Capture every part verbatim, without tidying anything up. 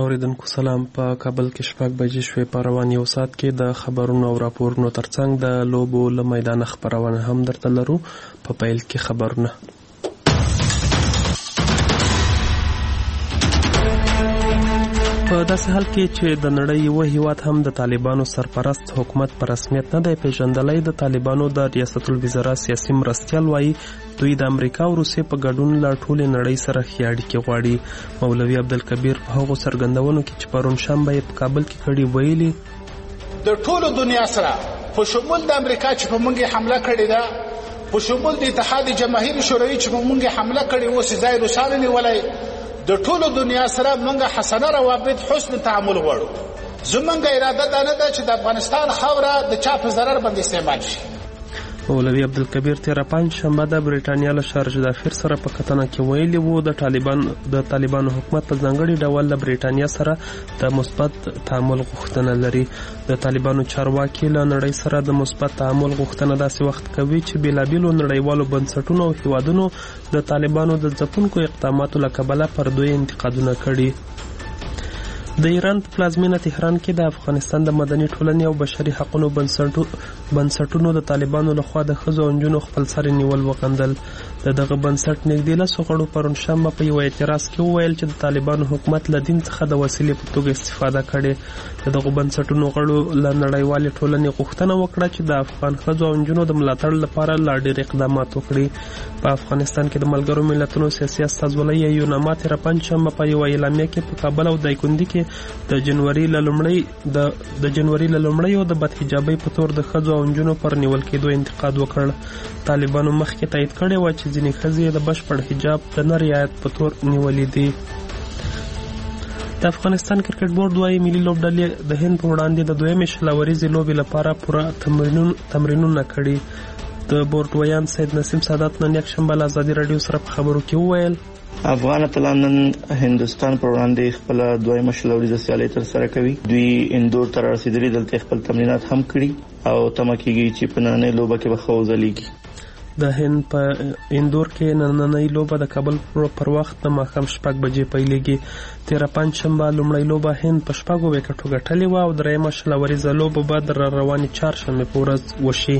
اوریدونکو سلام. په کابل کې شپږ بجې شوې. په روان یو ساعت کې د خبرونو او راپورونو ترڅنګ د لوبو له میدانه خپرونه هم درته لرو. په پیل کې خبرونه. په داسې حال کې چې د نړۍ یو هیواد هم د طالبانو سرپرست حکومت په رسمیت نه دی پیژندلی، د طالبانو د ریاست الوزرا سیاسي مرستیال وایي دوی د امریکا او روسیې په ګډون له ټولې نړۍ سره ښې اړیکې غواړي. مولوي عبدالکبیر په هغو څرګندونو کې چې پرون شنبه یې په کابل کې کړي ویلي د ټولو دنیا سره په شمول د امریکا چې په موږ حمله کړې ده، په شمول د اتحاد جماهیر شوروي چې په موږ حمله کړې و، چې ځای روسانو نیولی، د ټولو دنیا سره موږ حسنه روابط حسن تعامل غواړو. زموږ اراده دا نه ده چې د افغانستان خاوره د چا په ضرر باندې استعمال شي. مولوي عبدالکبیر تېره پنج شنبه د برېټانیا له شارج دافیر سره په کتنه کې ویلي وو د طالبان د طالبانو حکومت په ځانګړي ډول له برېټانیا سره د مثبت تعامل غوښتنه لري. د طالبانو چارواکي له نړۍ سره د مثبت تعامل غوښتنه داسې وخت کوي چې بېلابېلو نړیوالو بنسټونو او هیوادونو د طالبانو د ځپونکو اقداماتو له کبله پر دوی انتقادونه کړي. د ایران په پلازمینه تهران کې د افغانستان د مدني ټولنې او بشري حقونو بنسټونو د طالبانو لخوا د ښځو او نجونو خپلسري نیول وغندل. د دغه بنسټ نږدې لسو غړو پرون شنبه په یو اعتراض کې وویل چې د طالبانو حکومت له دین څخه د وسیلې په توګه استفاده کړې. د دغو بنسټونو غړو له نړیوالې ټولنې غوښتنه وکړه چې د افغان ښځو او نجونو د ملاتړ لپاره لا ډېر اقدامات وکړي. په افغانستان کې د ملګرو ملتونو سیاسي استازولۍ یوناما تېره پنجشنبه په یوه اعلامیه کې په کابل او دایکنډي کې د جنوري له لومړۍ د د جنوري له لومړیو د بدحجابۍ په تور د ښځو او نجونو پر نیول کېدو انتقاد وکړ. طالبانو مخکې تایید کړې وه چې ځینې ښځې د بشپړ حجاب د نه رعایت په تور نیولې دي. د افغانستان کرکټ بورډ وايي ملي لوبډلې د هند په وړاندې د دویمې شلوریزې لوبې لپاره پوره تمرینونه کړي. د بورډ ویان سید نسیم سادات نن یکشنبه له ازادي راډیو سره په خبرو کې وویل افغان اتلان نن هندوستان پر وړاندې خپل دویمه شلوریزه سیالي ترسره کوي. دوی اندور ته رسیدلي، دلته خپل تمرینات هم کړي او تمه کېږي چې په نننۍ لوبه کې به ښه وځلیږي. د هند په اندور کې نننۍ لوبه د کابل پر وخت د ماښام شپږ بجې پیلېږي. تېره پنجشنبه لومړۍ لوبه هند په شپږو ویکټو ګټلې وه او درېیمه شلوریزه لوبه به د راروانې چهارشنبې په ورځ وشي.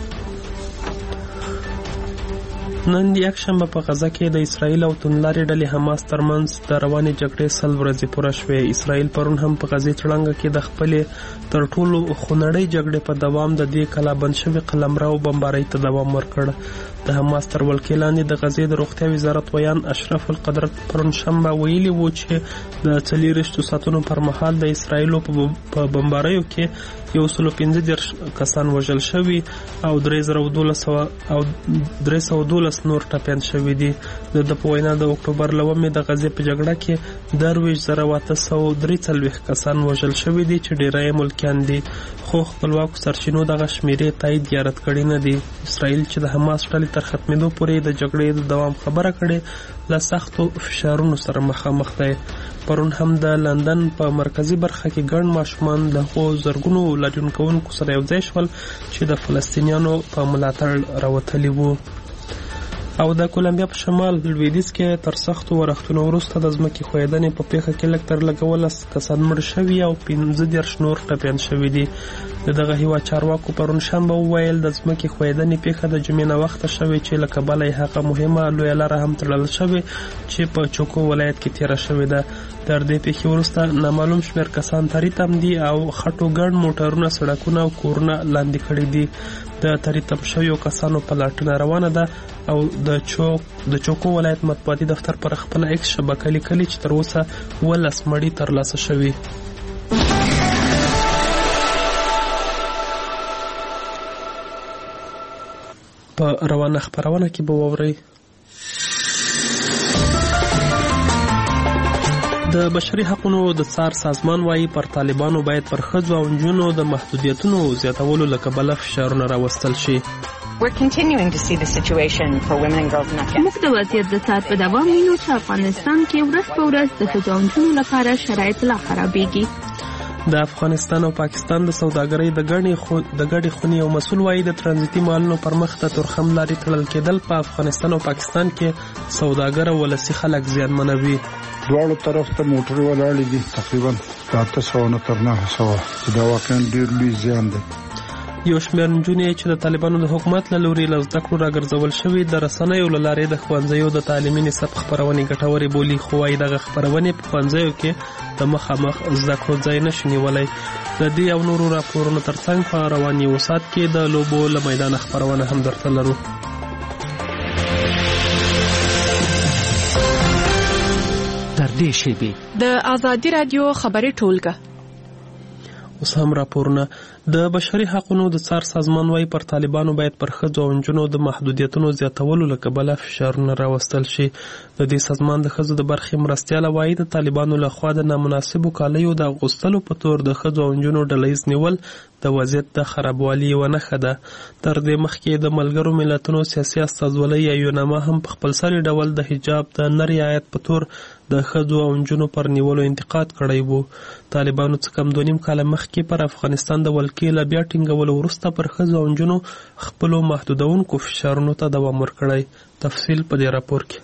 نن یکشنبه په غزه کې د اسرائیل او توندلارې ډلې حماس ترمنځ د روانې جګړې سل ورځې پوره شوې. اسرائیل پرون هم په غزې تړنګه کې د خپلې تر ټولو خونړۍ جګړې په دوام د دې کلابند شوې قلمرو بمبارۍ ته دوام ورکړ. د حماس تر ولکې لاندې د غزې د روغتیا وزارت ویان اشرف القدرت پرون شنبه ویلي وو چې د څلېرویشتو ساعتونو پر مهال د اسرائیلو په بمباریو کې یو سلو پنځه دېرش کسان وژل شوي او درې سوه دولس نور ټپیان شوي دي. د ده په وینا د اکتوبر له اوومې د غزې په جګړه کې درویشت زره اته سوه درې څلوېښت کسان وژل شوي دي چې ډېری یې ملکیان دي، خو خپلواکو سرچینو دغه شمېرې تایید یا رد کړي نه دي. اسرائیل چې د حماس ډلې تر ختمېدو پورې د جګړې د دوام خبره کړې له سختو فشارونو سره مخامخ دی. پرون هم د لندن په مرکزي برخه کې ګڼ ماشومان له هغو زرګونو لاریون کوونکو سره یو ځای شول چې د فلسطینیانو په ملاتړ راوتلي وو. او د کولمبیا په شمال لویدیځ کې تر سختو ورښتونو وروسته د ځمکې ښویدنې په پیښه کې لږ تر لږه اوولس کسان مړه شوي او پنځه دېرش نور ټپیان شوي دي. د دغه هېواد چارواکو پرون شنبه وویل د ځمکې ښویدنې پیښه د جمعې ناوخته شوې چې له کبله یې هغه مهمه لویه لاره هم تړل شوې چې په چوکو ولایت کې تېره شوې ده. تر دې پیښې وروسته نامعلوم شمېر کسان تریتم دي او خټو ګڼ موټرونه، سړکونه او کورونه لاندې کړي دي. د تریتم شویو کسانو پلټنه روانه ده او د چوک د چوکو ولایت مطبوعاتي دفتر پر خپل ایکس شبکه لیکلي چې تر اوسه اوولس مړي ترلاسه شوي. په روانه خپرونه کې به واورئ د بشري حقونو د څار سازمان وايي پر طالبانو باید پر ښځو او نجونو د محدودیتونو زیاتولو له کبله فشارونه راوستل شي. موږ د وضعیت د څار په دوام وینو چې افغانستان کې ورځ په ورځ د ښځو او نجونو لپاره شرایط لا خرابېږي. د افغانستان او پاکستان د سوداګرۍ د ګڼې خو د ګډې خونې یو مسؤل وایي د ترانزیتي مالونو پر مخ د تورخم لارې تړل کېدل په افغانستان او پاکستان کې سوداګر او ولسي خلک زیانمنوي. دواړو طرف ته موټرې ولاړې دي، تقریبا اته سوه نه تر نهه سوه، چې دا واقعا ډېر لوی زیان دی. یو شمېر نجونې چې د طالبانو د حکومت له لوري له زده کړو راګرځول شوي د رسنیو له لارې د ښوونځیو د تعلیمي نصاب خپرونې ګټورې بولي، خو وايي دغه خپرونې په ښوونځیو کې د مخامخ زده کړو ځای نشي نیولی. د دې او نورو راپورونو ترڅنګ په روان یو ساعت کې د لوبو له میدانه خپرونه هم درته لرو. تر دې شیبې د ازادي رادیو خبري ټولګه. اوس هم راپورونه. د بشري حقوقو د څار سازمان وايي پر طالبانو باید پر ښځو او نجونو د محدودیتونو زیاتولو له کبله فشارونه راوستل شي. د دې سازمان د ښځو د برخې مرستیاله وايي د طالبانو لخوا د نامناسبو کالیو د اغوستلو په تور د ښځو او نجونو ډلهییز نیول د وضعیت د خرابوالي یوه نښه ده. تر دې مخکې د ملګرو ملتونو سیاسي استازولۍ یا یوناما هم په خپلسري ډول د حجاب د نه رعایت په تور د ښځو او نجونو پر نیولو انتقاد کړی و. طالبانو څه کم دوه نیم کاله مخکې پر افغانستان د ولکې له بیا ټینګولو وروسته پر ښځو او نجونو خپلو محدودونکو فشارونو ته دوام ورکړی. تفصیل په دې راپور کې.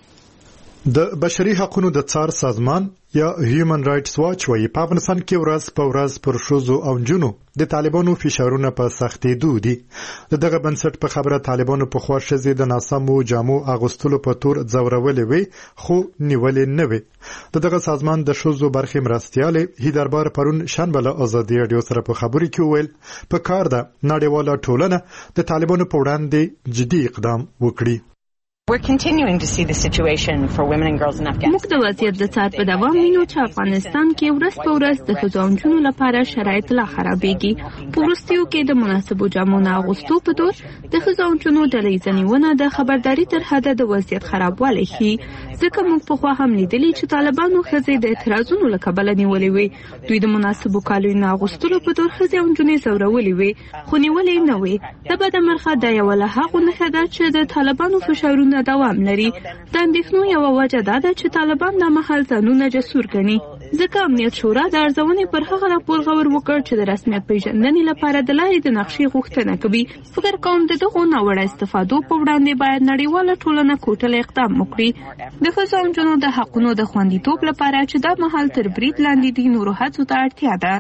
د بشري حقوقو د څار سازمان یا هیومن رائټس واچ وايي په افغانستان کې ورځ په ورځ پر ښځو او نجونو د طالبانو فشارونه په سختېدو دي. د دغه بنسټ په خبره طالبانو په خوا ښځې د ناسمو جامو اغوستلو په تور ځورولې وي، خو نیولې نه وي. د دغه سازمان د ښځو برخې مرستیالې هیدربار پرون شنبه له ازادي راډیو سره په خبرې کې وویل په کار ده نړیواله ټولنه د طالبانو په وړاندې جدي اقدام وکړي. We're continuing to see the situation for women and girls in Afghanistan. موږ د وضعیت د څار په دوام وینو چې افغانستان کې ورځ په ورځ د ښځو او نجونو لپاره شرایط لا خرابېږي. په وروستیو کې د مناسبو جامو نه اغوستو په تور د ښځو او نجونو ډلهییزه نیونه د خبرداري تر حده د وضعیت خرابوالی ښيي. ځکه موږ پخوا هم لیدلي چې طالبانو ښځې د اعتراضونو له کبله نیولې وې. دوی د مناسبو کالیو نه اغوستلو په تور ښځې او نجونې ځورولې وې، خو نیولې نه وې. د بده مرغه دا یوه له هغو نښه ده چې د طالبانو فشارونه دوام لري. د اندېښنو یوه وجه دا ده چې طالبان دا مهال ځانونه جسور ګڼي. ځکه امنیت شورا د ارزونې پر هغه راپور غور وکړ چې د رسمیت پیژندنې لپاره د لارې د نقشې غوښتنه کوي. فکر کوم د دغو ناوړه استفادو په وړاندې باید نړیواله ټولنه کوټله اقدام وکړي. د ښځو او نجونو د حقونو د خوندیتوب لپاره چې دا مهال تر برید لاندې دي نورو هڅو ته اړتیا ده.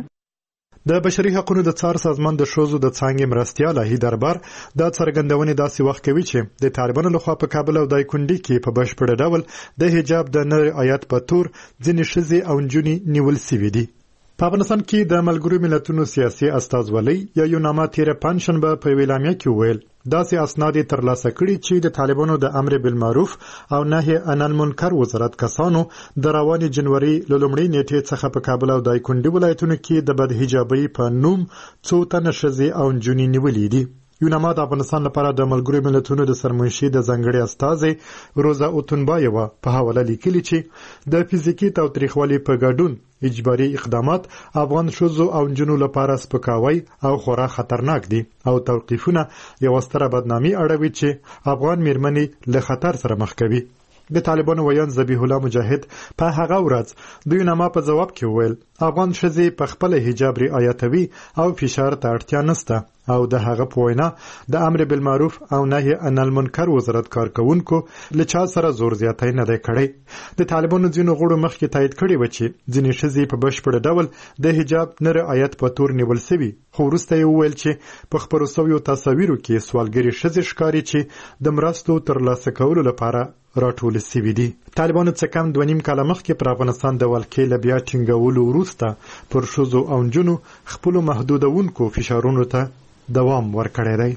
د بشري حقوقو د څار سازمان د ښځو د څانګې مرستیاله هیدربار دا څرګندونې داسې وخت کوي چې د طالبانو لخوا په کابل او دایکنډي کې په بشپړ ډول د حجاب د نه رعایت په تور ځینې ښځې او نجونې نیول سوي دي. په افغانستان کې د ملګرو ملتونو سیاسي استازولۍ یا یوناما تیره پنجشنبه په اعلامیه کې وویل داسې اسناد ترلاسه کړي چې د طالبانو د امر بالمعروف او نهي عن المنکر وزارت کسانو د روانې جنوري له لومړۍ نیټې څخه په کابل او دایکنډي ولایتونو کې د بدحجابۍ په نوم څو تنه ښځې او نجونې نیولې دي. یوناما د افغانستان لپاره د ملګرو ملتونو د سرمنشي د ځانګړي استازي روزا اوتونبایوا په حواله لیکلي چې د فزیکي تاوتریخوالي په ګډون اجباري اقدامات افغان ښځو او نجونو لپاره سپکاوی او خورا خطرناک دي او توقیفونه یو ستره بدنامي اړوي چې افغان میرمنې له خطر سره مخ کوي. د طالبانو ویان ذبیح الله مجاهد په هغه ورځ د یوناما په جواب کې وویل افغان ښځې په خپل حجاب رعایتوي او فشار ته اړتیا نشته او د هغه په وینا د امر بالمعروف او نهي عن المنکر وزارت کارکونکو له چا سره زور زیاتی نه دی کړی. د طالبانو ځینو غړو مخکې تایید کړی و چې ځینې ښځې په بشپړ ډول د حجاب نه رعایت په تور نیول سوي، خو وروسته یې وویل چې په خپرو سویو تصاویرو کې سوالګرې ښځې ښکاري چې د مرستو ترلاسه کولو لپاره راټول سوي دي. طالبانو څه کم دوه نیم کاله مخکې پر افغانستان د ولکې له بیا ټینګولو وروسته پر ښځو او نجونو خپلو محدودونکو فشارونو ته دوام ورکړی دی.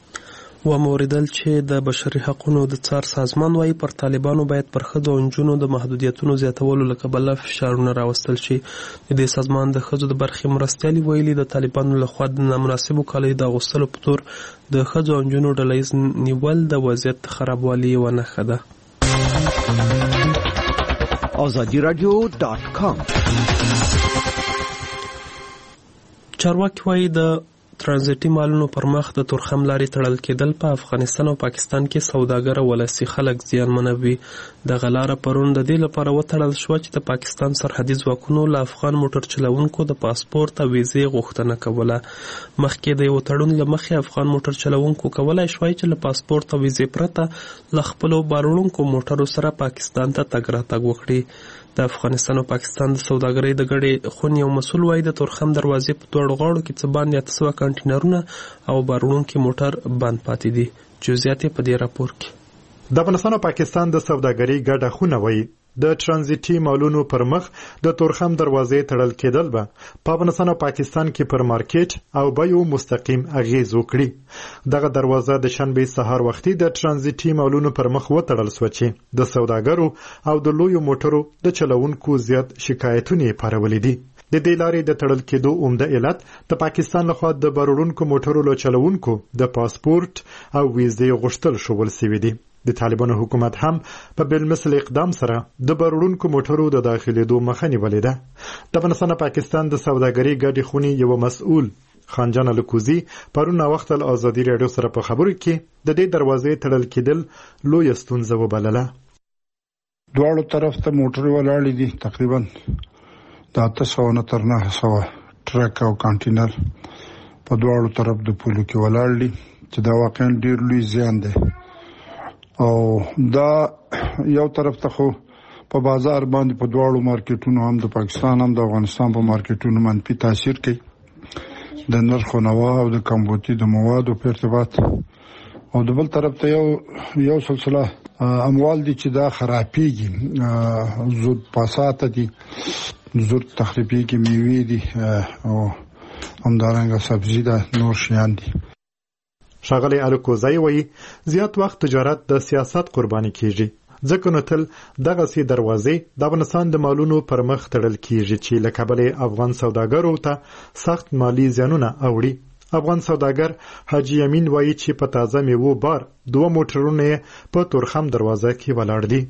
و موریدل چې د بشري حقوقو د څار سازمان وايي پر طالبانو باید پر ښځو او نجونو د محدودیتونو زیاتولو له کبله فشارونه راوستل شي. د دې سازمان د ښځو د برخې مرستیالې ویلي د طالبانو لخوا د نامناسبو کالیو د اغوستلو په تور د ښځو او نجونو ډلهییز نیول د وضعیت خرابوالي یوه نښه ده. ازادي رادیو ډاټ کام. چارواکي وايي د ترانزیتي مالونو پر مخ د تورخم لارې تړل کېدل په افغانستان او پاکستان کې سوداګر او ولسي خلک زیانمنوي. دغه لاره پرون د دې لپاره وتړل شوه چې د پاکستان سرحدي ځواکونو له افغان موټر چلوونکو د پاسپورت او ویزې غوښتنه کوله. مخکې د یو تړون له مخې افغان موټر چلوونکو کولای شوای چې له پاسپورت او ویزې پرته له خپلو بار وړونکو موټرو سره پاکستان ته تګ راتګ وکړي. د افغانستان او پاکستان د سوداګرۍ د ګډې خونې یو مسؤل وایي د تورخم دروازې په دواړو غاړو کې څه باندې اته سوه کنټینرونه او بار موټر بند پاتې دي. جزئیات په دې راپور کې. د افغانستان او پاکستان د سوداګرۍ ګډه خونه وایي د ترانزیتي مالونو پر مخ د تورخم دروازې تړل کېدل به په افغانستان او پاکستان کې پر مارکیټ او بیو مستقیم اغیز وکړي. دغه دروازه د شنبې سهار وختي د ترانزیتي مالونو پر مخ وتړل شوه چې د سوداګرو او د لویو موټرو د چلوونکو زیات شکایتونه یې پارولي دي. د دې لارې د تړل کېدو عمده علت د پاکستان لخوا د بارونکو موټرو له چلوونکو د پاسپورت او ویزې غوښتل شول سوي دي. د طالبانو حکومت هم په بلمثل اقدام سره د بارونکو موټرو د داخلېدو مخه نیولې ده. د افغانستان او پاکستان د سوداګرۍ ګډې خونې یو مسؤل خانجان الکوزي پرون وخت ال ازادي رادیو سره په خبرو کې د دې دروازې تړل کېدل لوی ستونزه وبلله. دواړو طرف ته موټر ولاړې دي، تقریبا د اته سوه نه تر نهه سوه ټرک او کانټینر په دواړو طرف د پولو کې ولاړ دي چې دا واقعا ډیر لوی زیان دی. او دا یو طرف ته خو په بازار باندې په دواړو مارکیټونو هم د پاکستان هم د افغانستان په مارکیټونو منفي تاثیر کوي د نرخ نوا او د کمبودي د موادو په ارتباط. او د بل طرف ته یو یو سلسله اموال دي چې دا خرابېږي، زود پاسات دي، زود تخریبېږي، میوې دي او همدارنګه سبزي ده، نور شیان دي. ښاغلی الکوزی وایي زیات وخت تجارت د سیاست قرباني کیږي، ځکه نو تل دغسې دروازې د افغانستان د مالونو پر مخ تړل کیږي چې له کبله افغان سوداګرو ته سخت مالی زیانونه اوړي. افغان سوداګر حاجي یمین وایي چې په تازه میوو بار دوه موټرونه په تورخم دروازه کې ولاړ دي.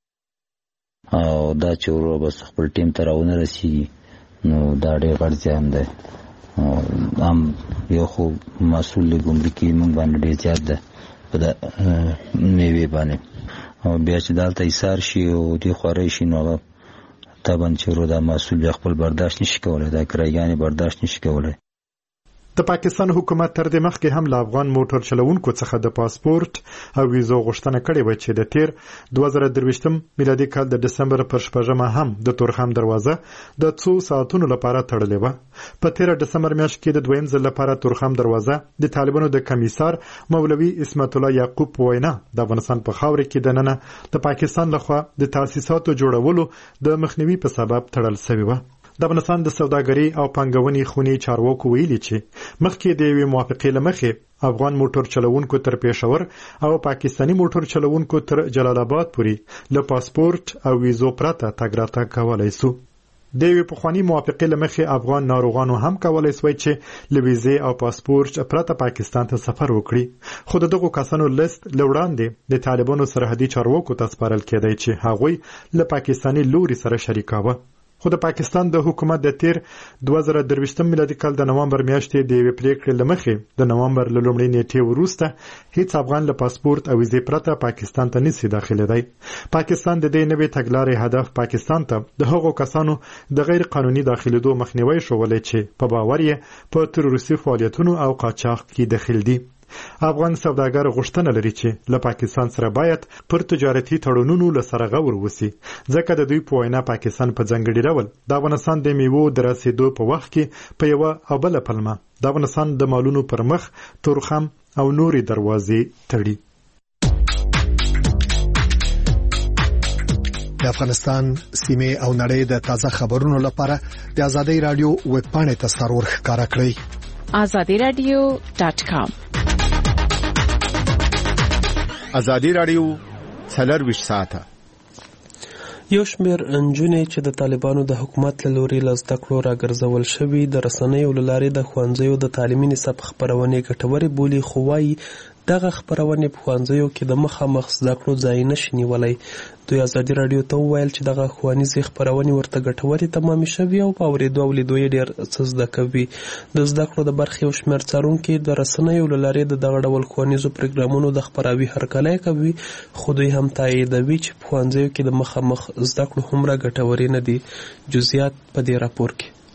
او دا چې ورو بس خپل ټیم ته راونه رسېږي نو دا ډېر غټ زیان دی. هم یو خو مسؤل د ګمرکي موږ باندې ډېر زیات ده په د میوې باندې، او بیا چې دلته ایثار شي او دې خواری شي نو هغه طبعا چې ورو دا مسؤل بیا خپل برداشت نشي کولی، دا کرایګانې برداشت نشي کولی. د پاکستان حکومت تر دې مخکې هم له افغان موټر چلوونکو څخه د پاسپورت او ویزو غوښتنه کړې وه چې د تیر دوه زره درویشتم میلادي کال د ډسمبر پر شپږمه هم د تورخم دروازه د څو ساعتونو لپاره تړلې وه. په تیره ډسمبر میاشت کې د دویم ځل لپاره تورخم دروازه د طالبانو د کمیسار مولوي اسمت الله یعقوب په وینا د افغانستان په خاوره کې دننه د پاکستان لخوا د تاسیساتو جوړولو د مخنیوي په سبب تړل شوې وه. د افغانستان د سوداګرۍ او پانګونې خونې چارواکو ویلي چې مخکې د یوې موافقې له مخې افغان موټر چلوونکو تر پېښور او پاکستاني موټر چلوونکو تر جلال آباد پورې له پاسپورت او ویزو پرته تګ راتګ کولی سو. د یوې پخواني موافقې له مخې افغان ناروغانو هم کولی سوی چې له ویزې او پاسپورت پرته پاکستان ته سفر وکړي، خو د دغو کسانو لیست له وړاندې د طالبانو سرحدي چارواکو ته سپارل کېدی چې هغوی له پاکستاني لوري سره شریکاوه. خو د پاکستان د حکومت د تیر دوه زره درویشتم میلادي کال د نومبر میاشتې د یوې پریکړې له مخې د نومبر له لومړۍ نیټې وروسته هیڅ افغان له پاسپورت او ویزې پرته پاکستان ته نشي داخلېدی. پاکستان د دې نوې تګلارې هدف پاکستان ته د هغو کسانو د غیر قانوني داخلېدو مخنیوی شولی چې په باور یې په تروریستي فعالیتونو او قاچاق کې دخیل دي. افغان سوداګر غوښتنه لري چې له پاکستان سره باید پر تجارتي تړونونو له سره غور وسی، ځکه د دوی په وینا پاکستان په ځانګړي ډول د افغانستان د میوو د رسیدو په وخت کې په یوه او بله پلمه د افغانستان د مالونو پر مخ تورخم او نورې دروازې تړي. د افغانستان سیمه او نړۍ د تازه خبرونو لپاره د ازادي رادیو ویب پاڼې ته سرور ښکارا کړئ azadi radio dot com. ازادي رادیو څلرویشت ساعته. یو شمېر نجونې چې د طالبانو د حکومت له لوري له زده کړو راګرځول شوي د رسنیو له لارې د ښوونځیو د تعلیمي نصاب خپرونې ګټورې بولي، خو وایي دغه خپرونې په ښوونځیو کې د مخامخ زده کړو ځای نشي نیولی. دوی ازادي راډیو ته وویل چې دغه ښوونیزې خپرونې ورته ګټورې تمامې شوي او په اورېدو او لیدو یې ډېر څه زده کوي. د زده کړو د برخې یو شمېر څارونکي د رسنیو له لارې د دغه ډول ښوونیزو پروګرامونو د خپراوي هرکلی کوي، خو دوی هم تاییدوي چې په ښوونځیو کې د مخامخ زده کړو هومره ګټورې نه دي. جزئیات په دې راپور کې.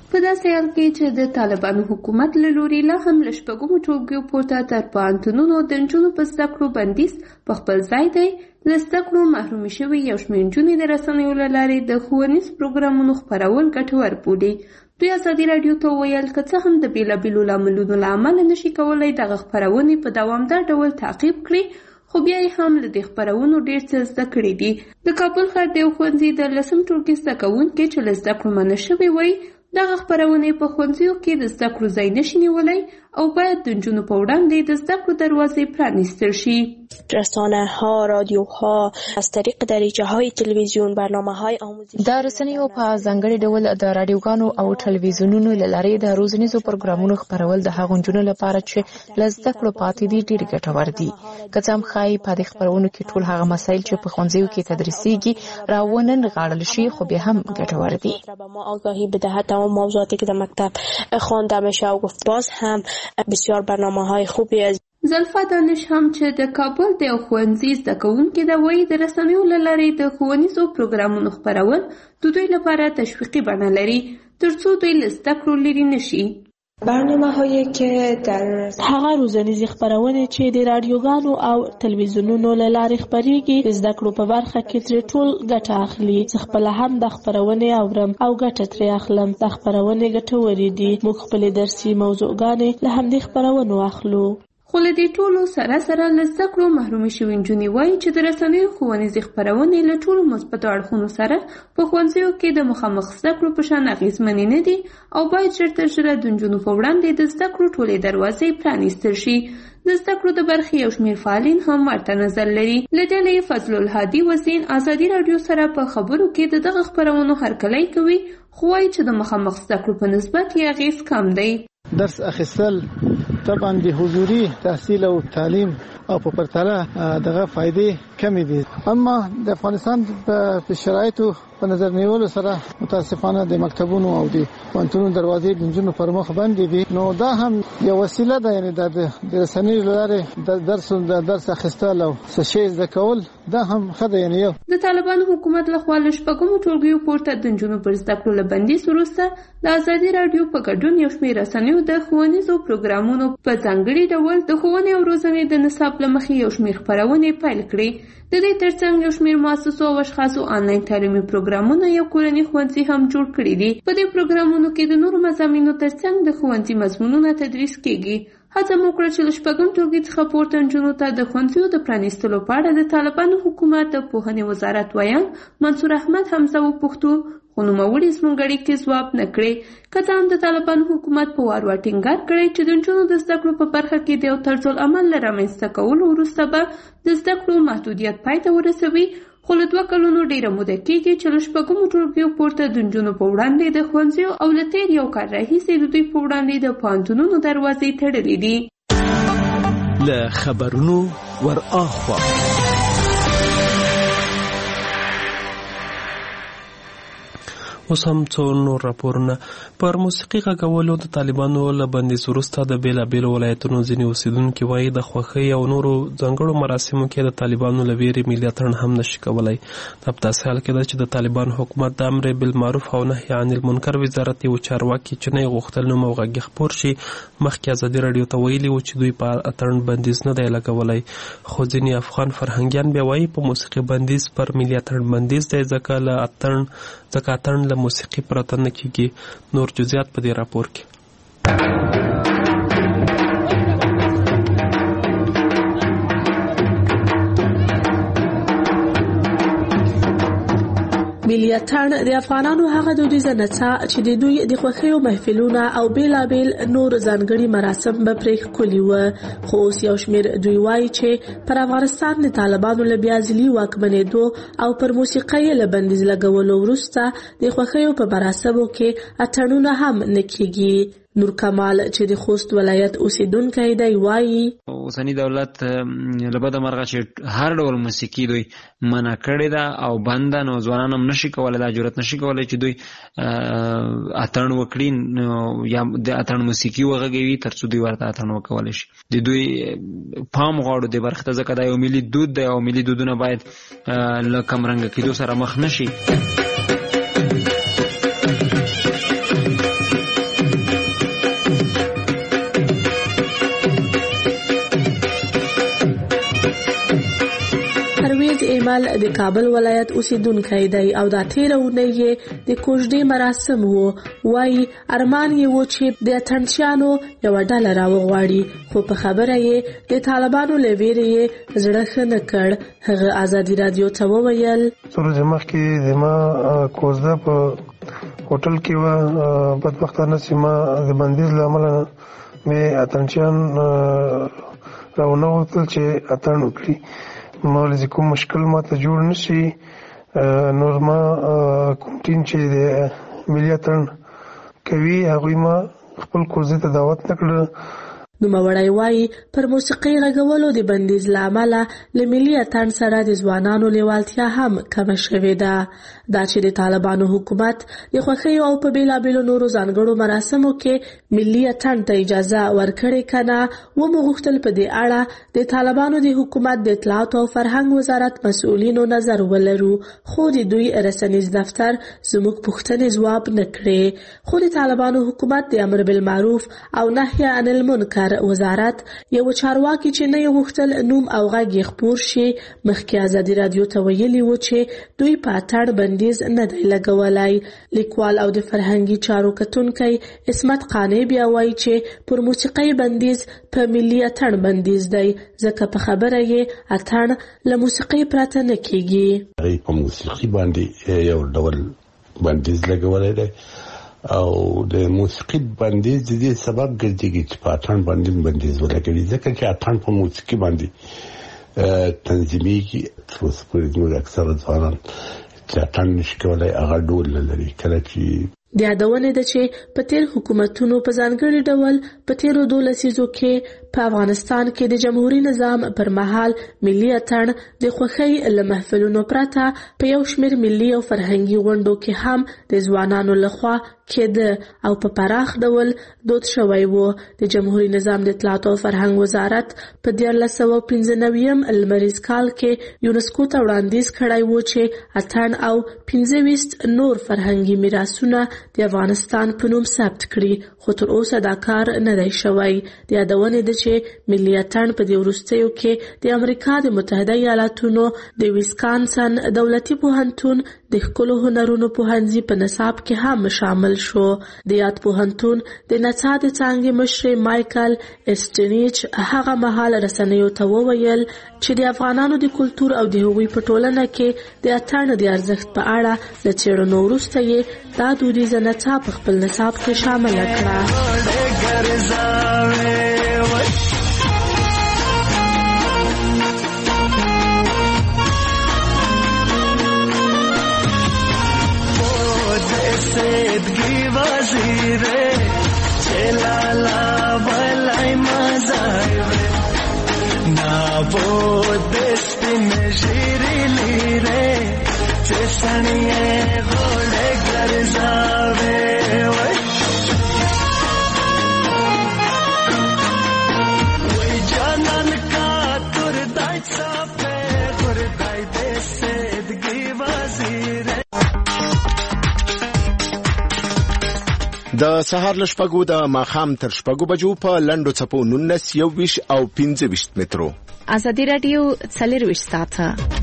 په داسې حال کې چې د طالبانو حکومت له لوري لا هم له شپږمو ټولګیو پورته تر پوهنتونونو د نجونو په زده کړو بندیز په خپل ځای دی، له زده کړو محرومې شوې یو شمېر نجونې د رسنیو له لارې د ښوونیز پروګرامونو خپرول ګټور بولي. دوی ازادي راډیو ته وویل که څه هم د بېلابېلو لاملونو له امله نشي کولی دغه خپرونې په دوامدار ډول تعقیب کړي، خو بیا یې هم له دې خپرونو ډېر څه زده کړي دي. د کابل ښار د یو ښوونځي د لسم ټولګي زده کوونکي چې له زده کړو منع شوې وی دغه خپرونې په ښوونځیو کې د زده کړو ځای نشي نیولی او باید د نجونو په وړاندې د زده کړو دروازې پرانیستل شي. رسانه ها، رادیو ها، از طریق دریچه های تلویزیون برنامه های آموزشی د رسنیو په ځانګړي ډول د رادیوګانو او ټلویزیونونو له لارې د روزنیزو پروګرامونو خپرول د هغو نجونو لپاره چې له زده کړو پاتې دي ډېر ګټور دي. که څه هم ښایي په دې خپرونو کې ټول هغه مسایل چې په ښوونځیو کې تدریسیږي راونه نغاړل شي، خو بیا هم ګټور دي. آگاهی بدهد تمام موضوعاتی که در مکتب خوانده میشه و گفت باز هم بسیار برنامه‌های خوبی است. زلفا دانش هم چې د کابل د یو ښوونځي زده کوونکې ده وایي د رسنیو له لارې د ښوونیزو پروګرامونو خپرول د دوی لپاره تشویقي بڼه لري تر څو دوی له زده کړو لرې نشي. برنامه هایی که در هغه روزنیزې خپرونې چې د رادیوګانو او تلویزیونونو له لارې خپریږي د زده کړو په برخه کې ترې ټول ګټه اخلي. زه خپله هم د خپرونې اورم او ګټه ترې اخلم. د خپرونې ګټورې دي. موږ خپلې درسي موضوعګانې له همدې خپرونو اخلو. خو له دې ټولو سره سره له زده کړو محرومې شوې نجونې وایي چې د رسنیو ښوونیزې خپرونې له ټولو مثبتو اړخونو سره په ښوونځیو کې د مخامخ زده کړو په شان اغېزمنې نه دي او باید ژر تر ژره د نجونو په وړاندې د زده کړو ټولې دروازې پرانیستل شي. د زده کړو د برخې یو شمېر فعالین هم ورته نظر لري. له ډلې فضل الهادي وزین ازادي راډیو سره په خبرو کې د دغه خپرونو هرکلی کوي، خو وایي چې د مخامخ زده کړو په نسبت یې اغېز کم دی. درس اخیستل طبعا د حضوري تحصیل او تعلیم او په پرتله دغه فائدې کمې دي، اما د افغانستان په شرایطو په نظر نیولو سره متاسفانه د مکتبونو او د پوهنتونونو دروازې د نجونو پر مخ بندې دي. نو دا هم یو وسیله ده، یعنې د رسنیو له لارې د درس د درس اخیستل او څه شی زده کول دا هم ښه ده. یعنې یو د طالبانو حکومت لخوا له شپږمو ټولګیو پورته د نجونو پر زده کړو له بندیز وروسته د ازادي راډیو په ګډون یو شمېر رسنیو د ښوونیزو پروګرامونو په ځانګړي ډول د ښوونې او روزنې د نصاب له مخې یو شمېر خپرونې پیل کړې. د دې ترڅنګ یو شمېر مؤسسو او اشخاصو آنلاین تعلیمي پروګرامونه یو کورني ښوونځي هم جوړ کړي دي. په دې پروګرامونو کې د نورو مضامینو ترڅنګ د ښوونځي مضمونونه تدریس کېږي. هڅه مو کړه چې له شپږم ټولګي څخه پورته نجونو ته د ښوونځیو د پرانیستلو په اړه د طالبانو حکومت د پوهنې وزارت ویان منصور احمد حمزه وپوښتو، خو نوموړي زموږ اړیکې ځواب نه کړې. که څه هم د طالبانو حکومت په وار وار ټینګار کړی چې د نجونو د زده کړو په برخه کې د یو طرزالعمل له رامنځته کولو وروسته به د زده کړو محدودیت پای ته ورسوي، خو له دوه کلونو ډېره موده کېږي چې له شپږمو ټولګیو پورته د نجونو په وړاندې د ښوونځیو او له تېر یو کال راهیسې د دوی په وړاندې د پوهنتونونو دروازې تړلې دي. له خبرونو ور اخوا اوس هم څو نور راپورونه. پر موسیقي غږولو د طالبانو له بندیز وروسته د بېلابېلو ولایتونو ځینې اوسېدونکي وایي د خوښۍ او نورو ځانګړو مراسمو کې د طالبانو له ویرې ملي اتڼ هم نشي کولی. دا په داسې حال کې ده چې د طالبانو حکومت د امر بالمعروف او نهي عن المنکر وزارت یو چارواکي چې نه یې غوښتل نوم او غږ خپور شي مخکې ازادي راډیو ته ویلي و چې دوی په اتڼ بندیز نه دی لګولی، خو ځینې افغان فرهنګیان بیا وایي په موسیقي بندیز پر ملي اتڼ بندیز دی ځکه له اتڼ ځکه اتڼ له موسیقي پرته نه کېږي. نور جزئیات په دې راپور کې. ملي اتڼ د افغانانو هغه دودیزه نڅا چې د دوی د خوښیو محفلونه او بیلابیل نور ځانګړي مراسم به پرې ښکلي وه، خو اوس یو شمېر دوی وایي چې پر افغانستان د طالبانو له بیا ځلي واکمنېدو او پر موسیقۍ له بندیز لګولو وروسته د خوښیو په مراسمو کې اتڼونه هم نه کېږي. نور کمال چې د خوست ولایت اوسیدونکی دی وایي اوسنی دولت له بده مرغه چې هر ډول موسیقي دوی منع کړې ده او بند ده، نو ځوانان هم نشي کولی، دا جرأت نشي کولی چې دوی اتڼ وکړي یا د اتڼ موسیقي وغږوي تر څو دوی ورته اتڼ وکولی شي. د دوی پام غواړو دې برخې ته ځکه دا یو ملي دود دی او ملي دودونه باید له کمرنګه کېدو سره مخ نشي. ایمل د کابل ولایت اوسیدونکی دی او دا تیره اونۍ یې د کوژدې مراسم وو. وایي ارمان یې و چې د اتڼچیانو یوه ډله راوغواړي، خو په خبره یې د طالبانو له ویرې یې زړه ښه نه کړ. هغه ازادي راډیو ته وویل څو ورځې مخکې زما کوژده په هوټل کې وه. بدبختانه چې ما د بندیز له امله مې اتڼچیان راونه غوښتل چې اتڼ وکړي. ما ولې کوم مشکل ماته جوړ نه شي، نور ما کوم ټیم چې د ملي اتڼ کوي هغوی ما خپل کوژدې ته دعوت نه کړه. نوموړی وایي پر موسیقۍ غږولو د بندیز له امله له ملي اتڼ سره د ځوانانو لیوالتیا هم کمه شوې ده. دا چې د طالبانو حکومت د خوښیو او په بېلابېلو نورو ځانګړو مراسمو کې ملي اتڼ ته اجازه ورکړې که نه، ومو غوښتل په دې اړه د طالبانو د حکومت د اطلاعاتو او فرهنګ وزارت مسؤلینو نظر ولرو، خو د دوی رسنیز دفتر زموږ پوښتنې ځواب نه کړې. خو د طالبانو حکومت د امر بالمعروف او نهی عن المنکر وزارت یو چارواکي چې نه یې غوښتل نوم او غږ یې خپور شي، مخکې ازادي راډیو ته ویلي و چې دوی په اتڼ بندیز نه دی لګولی. لیکوال او د فرهنګي چارو کتونکی عصمت قانع بیا وایي چې پر موسیقۍ بندیز په ملي اتڼ بندیز دی، ځکه په خبره یې اتڼ له موسیقۍ پرته نه کیږي. په موسیقي باندې یو ډول بندیز لګولی دی او د موسیقي بندیز د دې سبب ګرځي چې په اتڼ باندې بندیز ولګوي، ځکه چې اتڼ په موسیقي باندې تنظیمېږي. تر اوسه پورې زموږ اکثره ځوانان چې اتڼ نشي کولی هغه ډول نه لري. کله چې د یادونې ده چې په تیر حکومتونو په ځانګړي ډول په تیرو دوه لسیزو کې په افغانستان کې د جمهوریت نظام پر مهال ملي اتڼ د خوښۍ له محفلونو پرته په یو شمېر ملي او فرهنګي غونډو کې هم د ځوانانو لخوا کېده او په پراخ ډول دود شوی و. د جمهوریت نظام د اطلاعاتو او فرهنګ وزارت په دیارلس سوه پنځه نویم لمریز کال کې یونسکو ته وړاندیز کړی و چې اتڼ او پنځه ویشت نور فرهنګي میراثونه د افغانستان په نوم ثبت کړي، خو تر اوسه دا کار نه دی شوی. د یادونې ده چې ملي اتڼ په دې وروستیو کې د امریکا د متحده ایالاتونو د ویسکانسن دولتي پوهنتون د ښکلو هنرونو پوهنځي په نصاب کې هم شامل شو. د یاد پوهنتون د نڅا د څانګې مشر مایکل اسټنیچ هغه مهال رسنیو ته وویل چې د افغانانو د کلتور او د هغوی په ټولنه کې د اتڼ د ارزښت په اړه له څېړنو وروسته یې دا دودیزه نڅا په خپل نصاب کې شامله کړه. سیدگی وزیره چلالا بلای مزایره نابود دستین شیری لیره چسنیه غوله گرزاوه وی جانان کا تردائی صافه تردائی ده سیدگی وزیره. د سهار له شپږو د ماښام تر شپږو بجو په لنډو څپو نولس یوویشت او پنځه ویشت مترو. ازادي راډیو څلرویشت ساعته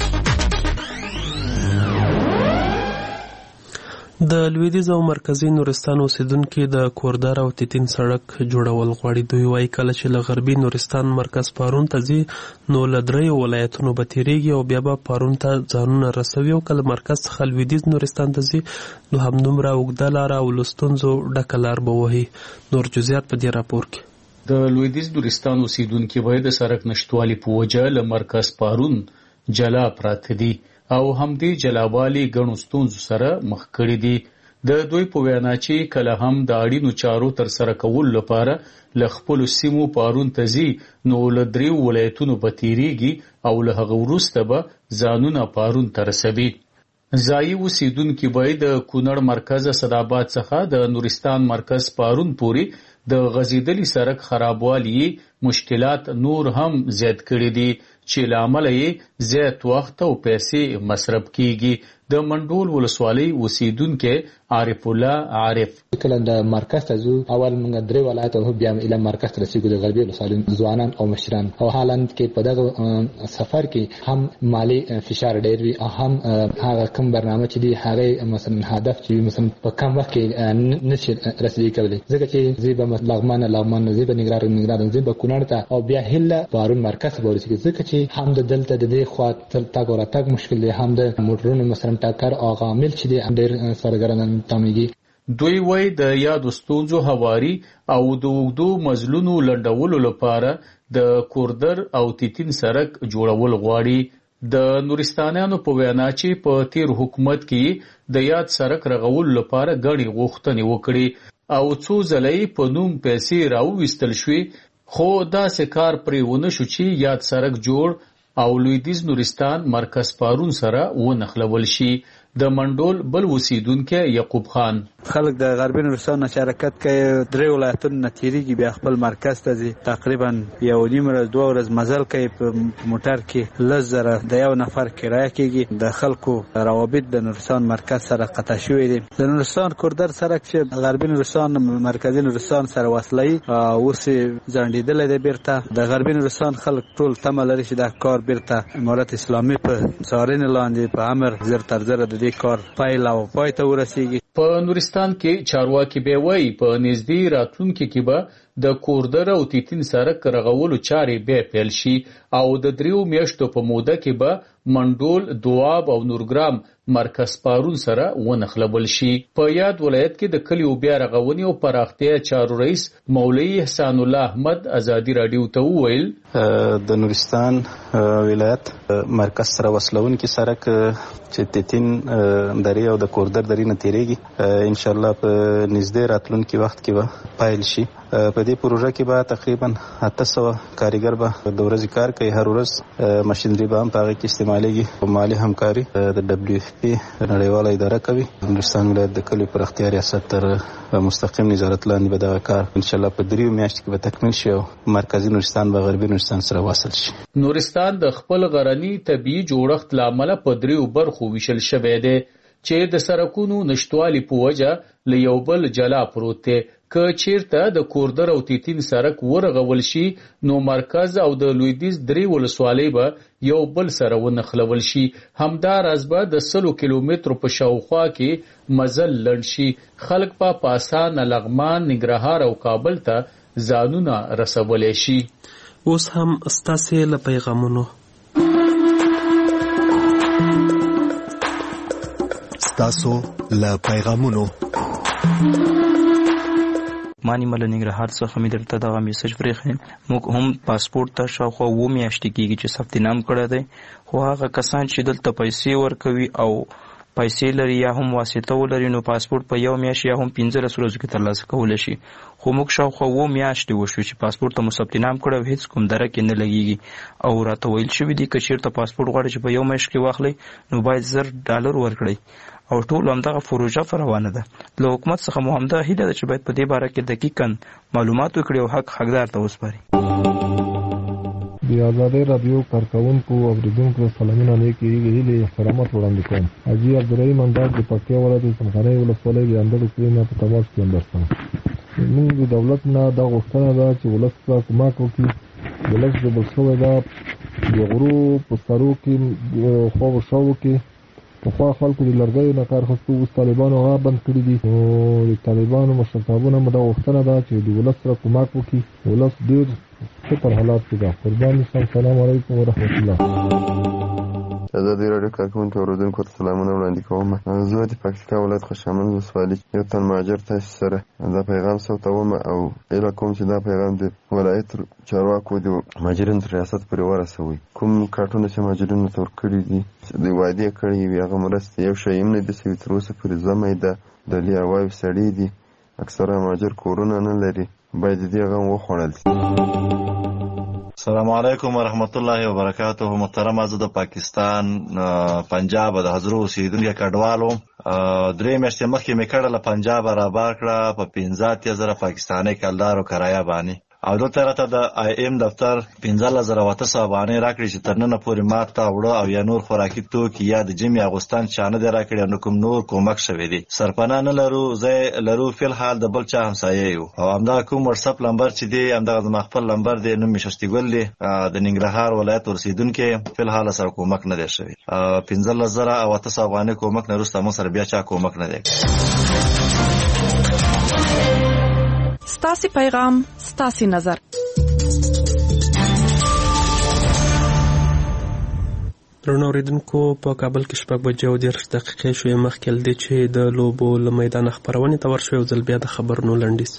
د لویدیځ او مرکزي نورستان اوسیدونکي د کوردار او تیتین سړک جوړول غواړي. دوی وایي کله چې له غربي نورستان مرکز پارون ته ځي نو له دریو ولایتونو به تیریږي او بیا به پارون ته ځانونه رسوي، او کله مرکز څخه لویدیځ نورستان ته ځي نو همدومره اوږده لاره او له ستونزو ډکه لار به وهي. نور جزئیات په دې راپور کې. د لویدیځ نورستان اوسیدونکي باید د سړک نشټوالي په وجه له مرکز پارون جلا پراته دي او همدې جلاوالي ګڼو ستونزو سره مخ کړي دي. د دوی په وینا چې کله هم د اړینو چارو تر سره کولو لپاره له خپلو سیمو پارون ته ځي نو له دریو ولایتونو به تیریږي او له هغه وروسته به ځانونه پارون ته رسوي. ځایي اوسیدونکي باید د کونړ مرکز اسداباد څخه د نورستان مرکز پارون پورې د غزیدلی سړک خرابوالی مشکلات نور هم زیات کړي دي چې لامل یې زیات وخت او پیسې مصرف کیږي. د منډول ولسوالۍ اوسیدونکو عارف الله عارف کله د مرکز ته ځو اول موږ درې ولایت او بیا اله مرکز ته رسیدو د غربي ولسوالۍ ځوانان او مشران او حالند کې په دغه سفر کې هم مالی فشار ډېر وي او هم هغه کوم برنامه چې دی هغه مثلا هدف چې مثلا په کم وخت کې نشي رسیدي کولای ځکه چې زیبه لغمان لغمان زیبه نګران نګران زیبه کونړ ته او بیا هله بارون مرکز ورسیږي ځکه چې هم د دلته د دې خوا تل تاګ او راتګ مشکل دی هم د موټرونو مثلا ټاکر او عامل چې دی ډېر سرګران تامېږي. دوی وای د یاد ستونزو هواري او د وګدو مزلونو لنډولو لپاره د کوردر او تیتین سړک جوړول غواړي. د نورستانیانو په وینا چې په تیر حکومت کې د یاد سړک رغول لپاره غړي غوښتنې وکړي او څو ځلې په نوم پیسې راوویستل شوې خو داسې کار پرې ونه شو چې یاد سړک جوړ او لویدیز نورستان مرکز پارون سره ونښلول شي. د منډول بل اوسیدونکو یعقوب خان خلک د غربي نورستان نه حرکت کوي درې ولایتونو نه تیریږي بیا خپل مرکز ته ځي تقریبا یو نیم ورځ دوه ورځ مزل کوي په موټر کې لس زره د یو نفر کرایه کېږي. د خلکو روابط د نورستان مرکز سره قطع شوی دي. د نورستان کوردر سړک چې غربي نورستان مرکزي نورستان سره وصلوي اوس ځنډېدلی دی. بیرته د غربي نورستان خلک ټول تمه لري چې دا کار بیرته امارت اسلامي په څارنې لاندې په امر زر تر زره د دې کار پایله او پای ته ورسیږي. په نورستان کې چارواکي به وایي په نږدې راتلونکي کې به د کوردر او تیتین سړک رغولو چارې به پیل شي او د دریو میاشتو په موده کې به منډول دواب او نورګرام مرکز پارون سره ونښلول شي. په یاد ولایت کې د کلیو بیا رغونې او پراختیا چارو رئیس مولوي احسان الله احمد ازادي رادیو ته وویل د نورستان ولایت مرکز سره وصلونکي سړک چې تیتین درې او د کوردر درې نه تیریږي ان شاء الله په نږدې راتلونکي وخت کې به پایل شي. په دې پروژه کې به تقریبا اته سوه کارګر به د ورځې کار کوي. هر ورځ ماشینري به هم په هغه کې استعمالیږي او مالي همکاري د دبلیو اف پی نړیواله اداره کوي. نورستان ولایت د کلیو پراختیا ریاست تر مستقیم نظارت لاندې به دغه کار ان شاء الله په دریو میاشتو کې به تکمیل شي او مرکزي نورستان به غربي نورستان سره واصل شي. نورستان د خپل غرني طبيعي جوړښت لامل په دریو برخو ویشل شوی دی چې د سړکونو نشټوالي په وجه له یو بل جلا پروت دی. که چیرته د کوردر او تیتین سړک ورغول شي نو مرکز او د لویدیز درې ولسوالۍ به یو بل سره ونښلول شي. همداراز به د سلو کیلومترو په شاوخوا کې مزل لنډ شي. خلک په پاسان لغمان ننګرهار او کابل ته ځانونه رسولی شي. اوس هم ستاسې له پیغامونو ستاسو له پیغامونو مانی مله ننګرهار څخه مې درته دغه میسج پرېښی. موږ هم پاسپورټ ته شاوخوا اووه میاشتې کېږي چې ثبت نام کړی دی خو هغه کسان چې دلته پیسې ورکوي او پیسې لري یا هم واسطه ولري نو پاسپورټ په یو میاشت یا هم پنځلس ورځو کې ترلاسه کولی شي. خو موږ شاوخوا اووه میاشتې وشو چې پاسپورټ ته مو ثبت نام کړی او هېڅ کوم دره کې نه لګېږي او راته ویل شوي دي که چېرته پاسپورټ غواړئ چې په یو میاشت کې واخلئ نو باید زر ډالر ورکړئ او ټول همدغه پروژه په روانه ده. له حکومت څخه مو همدا هیله ده چې باید په دې باره کې دقیقاً معلومات وکړي او حق حقدار ته وسپاري. د آزادۍ راډیو کارکوونکو او اورېدونکو سلامونه نیکې هیلې احترامات وړاندې کوم. حاجي عبدالرحیم انداز د پکتیا ولایت څمکنۍ ولسوالۍ د اندړو کلي نه په تماس کې همدرستم. موږ د دولت نه دا غوښتنه ده چې ولس ته کمک وکړي. ولس ډوبل شوی ده د غرو په سرو کې خوا و شاو کې پخوا خلکو د لرګیو نه کار اخیستو اوس طالبانو هغه بند کړي دي. نو د طالبانو مشرتابونه مو دا غوښتنه ده چې د ولس سره کمک وکړي. ولس ډېر خطر حالات کې ده. قربان شم. سلام علیکم ورحمت الله. ازادي راډیو کارکوونکو اورېدونکو ته سلامونه وړاندې کوم. زه د پکتیکا ولایت خوشامند ولسوالۍ یو تن مهاجر تاسو سره دا پیغام ثبتوم او هیله کوم چې دا پیغام د ولایت چارواکو د مهاجرینو تر ریاست پورې ورسوي. کوم کارټونه چې مهاجرینو ته ورکړي دي د وعدې کړي وي هغه مرستې یو شی هم نه دي سوي تر اوسه پورې. زمی ده ډلې ارواوې سړي دي اکثره مهاجر کورونه نه لري باید دې هغه هم وخوړل شي. السلام علیکم ورحمت الله وبرکاته. محترم زه د پاکستان پنجاب د حضرو اوسیدونکو کډوالو درې میاشتې مخکې مې کډه له پنجاب را بار کړه په پنځه اتیا زره پاکستاني کلدارو کرایه باندې، او دلته راته د آی ایم دفتر پنځلس زره او اته سوه افغانۍ راکړې چې تر ننه پورې ما ته اوړه او یا نور خوراکي توکي یا د ژمي اغوستن چا نه دی راکړي، نه کوم نور کومک شوی دی. سرپناه نه لرو، ځای لرو فلحال د بل چا همسایه یو، او همدغه کوم وټساپ نمبر چې دی همدغه زما خپل نمبر دی، نوم مې ششتي ګل دی، د ننګرهار ولایت اوسېدونکی، فلحال سره کومک نه دی شوی. پنځلس زره او اته سوه افغانۍ کومک نه وروسته موږ سره بیا چا کومک نه دی. ستاسې پیغام ستاسې نظر. درنو اوریدونکو، په کابل کې شپږ بجې او دېرش دقیقې شوې مخکې له دې چې د لوبو له میدانه خپرونې ته ورشو، یو ځل بیا د خبرونو لنډیز.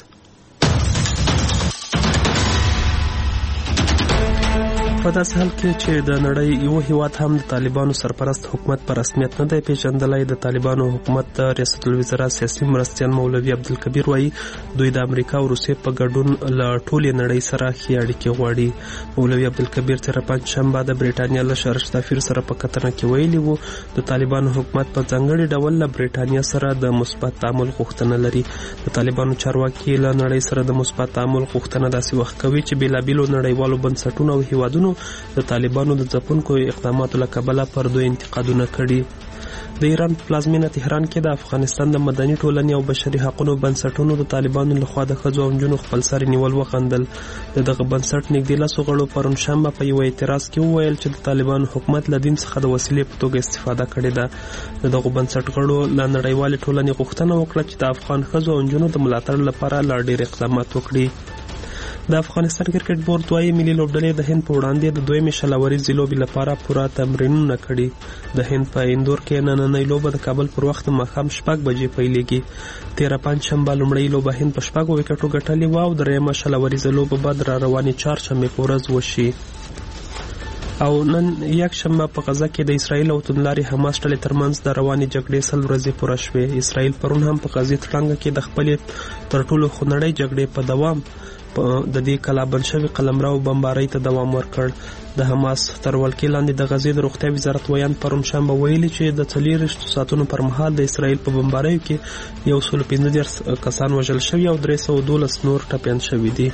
په داسې حال کې چې د نړۍ یو هیواد هم د طالبانو سرپرست حکومت په رسمیت نه دی پیژندلی، د طالبانو حکومت د ریاست الوزرا سیاسي مرستیال مولوي عبدالکبیر وایي دوی د امریکا او روسیې په ګډون له ټولې نړۍ سره ښې اړیکې غواړي. مولوي عبدالکبیر تېره پنجشنبه د برېټانیا له شرش سفیر سره په کتنه کې ویلي وو د طالبانو حکومت په ځانګړي ډول له برېټانیا سره د مثبت تعامل غوښتنه لري. د طالبانو چارواکي له نړۍ سره د مثبت تعامل غوښتنه داسې وخت کوي چې بېلابېلو نړیوالو بنسټونو او هیوادونو د طالبانو د ځپونکو اقداماتو له کبله پر دوی انتقادونه کړي. د ایران په پلازمینه تهران کې د افغانستان د مدني ټولنې او بشري حقوقو بنسټونو د طالبانو لخوا د ښځو او نجونو خپلسري نیول وغندل. د دغه بنسټ نږدې لسو غړو پرون شنبه په یو اعتراض کې وویل چې د طالبانو حکومت له دین څخه د وسیلې په توګه استفاده کړې ده. د دغو بنسټ غړو له نړیوالې ټولنې غوښتنه وکړه چې د افغان ښځو او نجونو د ملاتړ لپاره لا ډېر اقدامات وکړي. د افغانستان کرکټ بورډ وايي ملي لوبډلې د هند په وړاندې د دویمې شلوريزې لوبې لپاره پوره تمرینونه کړي. د هند په اندور کې نننۍ لوبه د کابل پر وخت ماښام شپږ بجې پیلېږي. تېره پنجشنبه لومړۍ لوبه هند په شپږو وکټو ګټلې وه او درېیمه شلوريزه لوبه به د راروانې چهارشنبې په ورځ وشي. او نن یک شنبه په غزه کې د اسرائیل او توندلارې حماس ډلې ترمنځ د روانې جګړې سل ورځې پوره شوې. اسرائیل پرون هم په غزې تړنګه کې د خپلې تر ټولو خونړۍ جګړې په دوام د دې کلابند شوي قلمرو بمبارۍ ته دوام ورکړ. د حماس تر ولکې لاندې د غزې د روغتیا وزارت ویان پرون شنبه ویلي چې د څلېرویشتو ساعتونو پر مهال د اسرائیل په بمباریو کې یو سل پنځه دېرش کسان وژل شوي او درې سوه دولس نور ټپیان شوي دي.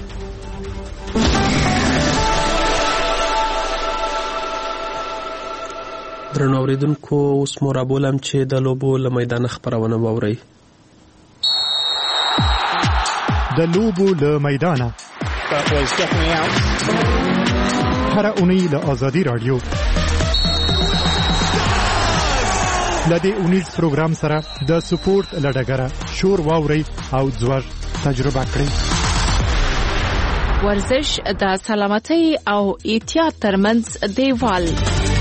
درنو اوریدونکو، اوس مو رابولم چې د لوبو له میدانه خپرونه واورئ. د لوبو له میدانه هر اونۍ له آزادي رادیو لدې اونیز پروګرام سره د سپورت لډګره شور واوري او ځوړ تجربه کړئ. ورزش د سلامتۍ او احتیاط ترمنځ دیوال.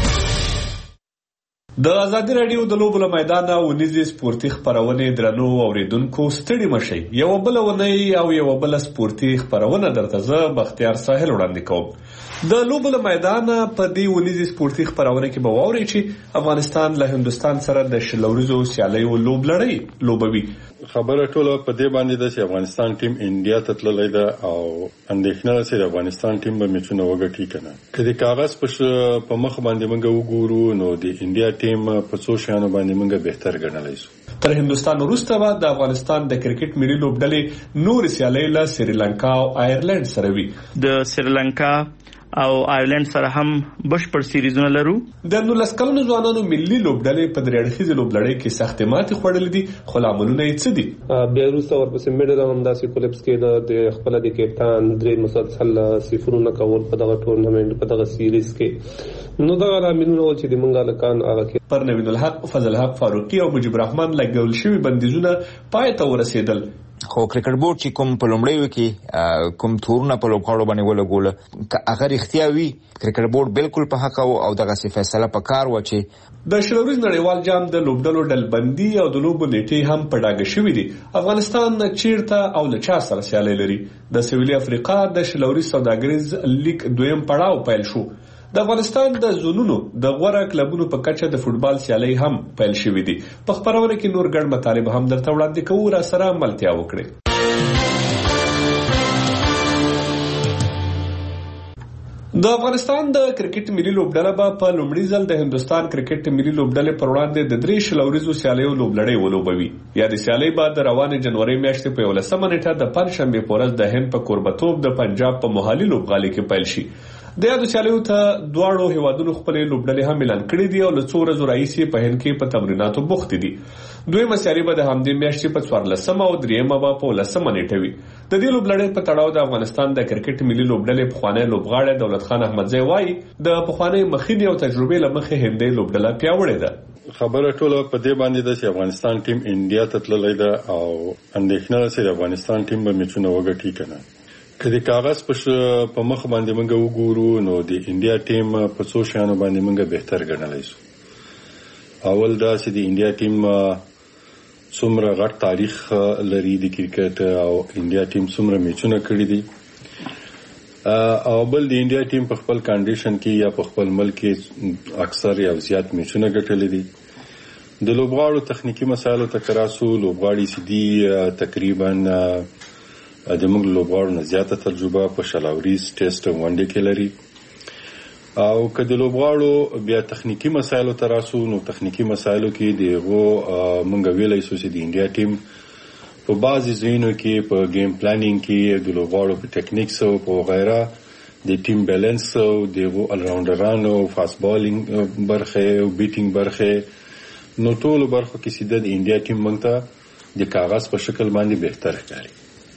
د ازادي رادیو د لوبو له میدانه ونیزې سپورتي خپرونې درنو اوریدونکو ستړي مشئ. یو بل ونی او یو بل سپورتي خپرونه درته زه بختیار ساحل وړاندې کوم. د لوبو له میدانه په دې ونیزې سپورتي خپرونه کې به واورئ چې افغانستان له هندوستان سره د شل ورځو سیالیو لوبلړۍ لوبوي. خبره ټوله په دې باندې ده چې افغانستان ټیم انډیا ته تللی ده او اندېښنه ده چې د افغانستان ټیم به میچونه وګټي که نه. که د کاغذ په مخ باندې موږ وګورو نو د انډیا ټیم په څو شیانو باندې موږ بهتر ګڼلی شو. تر هندوستان وروسته به د افغانستان د کرکټ ملي لوبډلې نورې سیالۍ له سریلانکا او آیرلینډ سره وي. د سریلانکا او آیرلینډ سره هم بشپړ سیریزونه لرو. د نولس کلنو ځوانانو ملي لوبډلې په درې اړخیزې لوبلړۍ کې سختې ماتې خوړلې دي، خو لاملونه یې څه دي؟ بیا وروسته ورپسې میډل هم همداسې کولپس کې د خپله د کپتان درې مسلسل صفرونه کول په دغه ټورنمنټ په دغه سیریز کې، نو دغه لاملونه و چې د موږ هلکان هغه کې پر نوید الحق، فضل حق فاروقي او مجيب رحمان لګول شوي بندیزونه پای ته ورسېدل. خو کرکټ بورډ چې کوم په لومړیو کې کوم تورونه په لوبغاړو باندې ولګول، که هغه رښتیا وي کرکټ بورډ بالکل په حق او دغسې فیصله په کار وه چې د شل ورځ نړیوال جام د لوبډلو ډلبندي او د لوبو نیټې هم په ډاګه شوي دي. افغانستان چیرته او له چا سره سیالۍ لري؟ د سویلي افریقا د شل ورځ سوداګریز لیګ دویم پړاو پیل شو. د افغانستان د زونونو د غوره کلبونو په کچه د فوټبال سیالۍ هم پیل شوې دي. په خبرونه کې نور ګڼ مطالب هم درته وړاندې کوو، را سره ملتیا وکړئ. د افغانستان د کرکټ ملي لوبډله به په لومړي ځل د هندستان کرکټ ملي لوبډلې پر وړاندې د درې شلوریزو سیالیو لوبلړۍ ولوبوي. یا د سیالۍ به د روانې جنوري میاشتې په یولسمه نیټه د پنجشنبې په ورځ د هند په کوربتوب د پنجاب په موهالي لوبغالي کې پیل شي. د یادو سیالیو ته دواړو هیوادونو خپلې لوبډلې هم اعلان کړې دي او له څو ورځو راهیسې په هند کې په تمریناتو بوختې دي. دویمه سیالي به د همدې میاشتې په څوارلسمه او دریمه به په ولسمه نیټه وي. د دې لوبلړۍ په تړاو د افغانستان د کرکټ ملي لوبډلې پخوانی لوبغاړی دولت خان احمدزی وایي د پخوانی مخینې او تجربې له مخې هندۍ لوبډله پیاوړې ده. خبره ټوله په دې باندې ده چې افغانستان ټیم انډیا ته تللی ده او اندېښنه ده چې د افغانستان ټیم به میچونه وګټي که نه. که د کاغذ په مخ باندې موږ وګورو نو د انډیا ټیم په څو شیانو باندې موږ بهتر ګڼلی شو. اول دا چې د انډیا ټیم څومره غټ تاریخ لري د کرکټ او انډیا ټیم څومره میچونه کړي دي او بل د انډیا ټیم په خپل کنډیشن کې یا په خپل ملک کې اکثر یا زیات میچونه ګټلي دي. د لوبغاړو تخنیکی مسایلو ته کراسو لوبغاړي سیدي تقریبا د موږ لوبغاړو نه زیاته تجربه په شلاوریز ټیسټ او ون ډے کې لري او که د لوبغاړو بیا تخنیکی مسایلو ته راسو نو تخنیکی مسایلو کې دغه موږ ویلای شو چې د انډیا ټیم په بعضی ځایونو کې په گیم پلانینګ کې د لوبغاړو په ټیکنیکس او په غیره د ټیم بیلانس او دغه ال راونډرانو فاست بالینګ برخه او بیټینګ برخه نو ټول برخه کې سیده د انډیا ټیم موږ ته د کاغذ په شکل باندې بهتر ښکاري.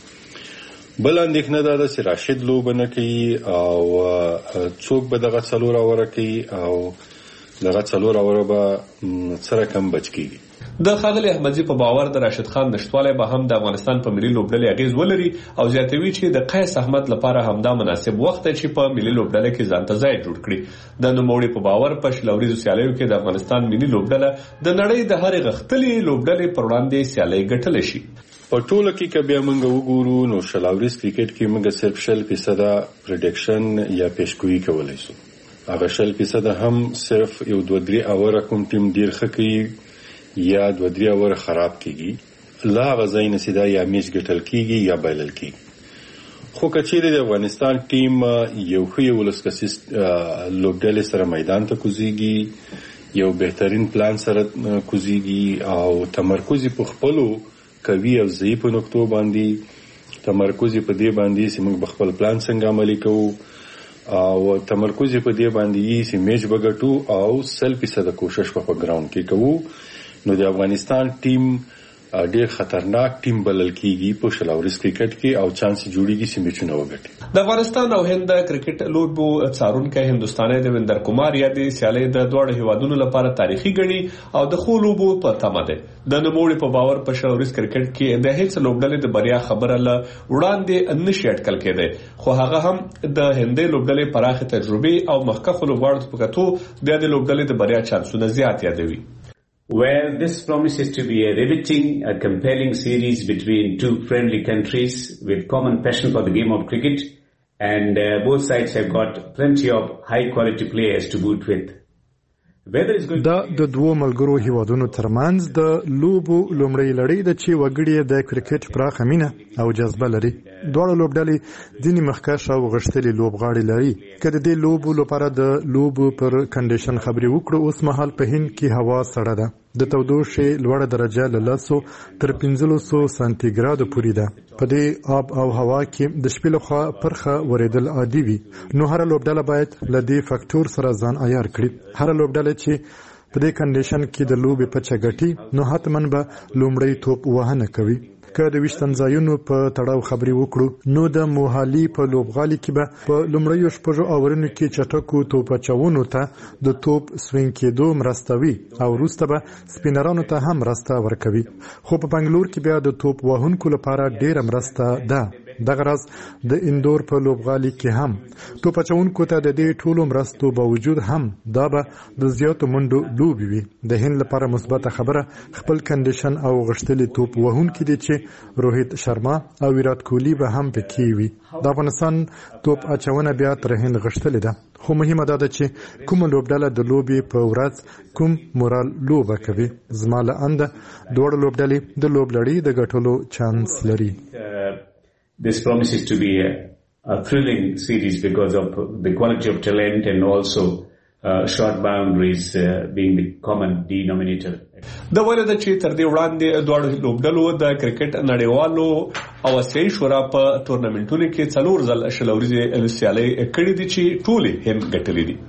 بل اندېښنه دا ده چې راشد لوبه نه کوي او څوک به دغه څلور اوره کوي او دغه څلور اوره به سره کم بچ کیږي. د ښاغلي احمدزي په باور د راشد خان نشټوالی به هم د افغانستان په ملي لوبډلې اغیز ولري او زیاتوي چې د قیس احمد لپاره همدا مناسب وخت دی چې په ملي لوبډله کې ځان ته ځای جوړ کړي. د نوموړي په باور په شلوریزو سیالیو کې د افغانستان ملي لوبډله د نړۍ د هرې غښتلې لوبډلې پر وړاندې سیالۍ ګټلی شي. په ټوله کې که بیا موږ وګورو نو شلاوریز کرکټ کې موږ صرف شل فیصده پریډکشن یا پیشګویي کولی شو. هغه شل فیصده هم صرف یو دوه درې اوره کوم ټیم ډیر ښه کوي یا دوه درې اوره خراب کیږي له هغه ځای نه سیده یا میچ ګټل کیږي یا بایلل کیږي. خو که چیرې د افغانستان ټیم یو ښه یولس کسیز لوبډلې سره میدان ته کوزیږي یو بهترین پلان سره کوزیږي او تمرکز په خپلو کوي او ضعیف نقطو باندې تمرکز په دې باندې چې موږ خپل پلان څنګه عملي کوو او تمرکز په دې باندې چې میچ وګټو او سل فیصد کوشش په ګراوند کې کوو نو د افغانستان ټیم ډیر خطرناک ټیم بلل کیږي په شلاوریز کرکټ کې او چانس جوړیږي چې میچونه وګټي. د افغانستان او هند کرکټ لوبو څارونکي هندستاني دیویندر کمار یا د سیالۍ د دوه هیوادونو لپاره تاریخي ګڼي او د خو لوبو په تمه ده. د نوموړي په باور په شلاوریز کرکټ کې د هیڅ لوبډلې د بریا خبره له وړاندې نشي اټکل کېده خو هغه هم د هندۍ لوبډلې پراخه تجربه او مخکښ لوبغاړو په کتو د لوبډلې د بریا چانسونه زیات یادوي. Where this promises to be a riveting, a compelling series between two friendly countries with common passion for the game of cricket, and uh, both sides have got plenty of high-quality players to boot with. دا د دوو ملګرو هیوادونو ترمنځ د لوبو لومړۍ لړۍ ده چې وګړي د کرکټ پراخه مینه او جذبه لري. دواړه لوبډلې ځینې مخکښ او غښتلي لوبغاړي لري. که د دې لوبو لپاره د لوبو پر کنډیشن خبرې وکړو اوس مهال په هند کې هوا سړه ده. د تودوخې لوړه درجه له لسو تر پنځلسو سانتیګرادو پورې ده. په دې آب او هوا کې د شپې لخوا پرخه ورېدل عادي وي نو هر لوبډله باید له دې فاکتور سره ځان عیار کړي. هر لوبډله چې په دې کنډیشن کې د لوبې په چګټي نو حتمن به لومړی توپ وهنه کوي. که د ویشتن ځایونو په تړاو خبرې وکړو نو د موهالي په لوبغالي کې به په لومړیو شپږو اورونو کې چټکو توپ اچونو ته د توپ سوینګ کېدو مرسته وي او وروسته به سپینرانو ته هم مرسته ورکوي. خو په بنګلور کې بیا د توپ وهونکو لپاره ډیره مرسته ده. دغه راز د اندور په لوبغالي کې هم توپ اچونکو ته د دې ټولو مرستو باوجود هم دا به د زیاتو منډو لوبې وي. د هند لپاره مثبته خبره خپل کنډیشن او غښتلي توپ وهونکي دي چې روهیت شرما او ویرات کوهلی به هم پکې وي. د افغانستان توپ اچونه بیا تر هند غښتلې ده خو مهمه ده چې کوم لوبډله د لوبې په ورځ کوم مورال لوبه کوي. زما له انده دوړ لوبډلې د لوبلړۍ د ګټلو چانس لري. This promises to be a a thrilling series because of the quality of talent and also uh, short boundaries uh, being the common denominator. د ولدا چې تر دې وړاندې دواړو لوبډلو د کرکټ نړیوالو او اسیایي شورا په تورنمنټونو کې څلور ځل شلوريزه سیالي کړې دي چې ټولې هم ګټلې دي.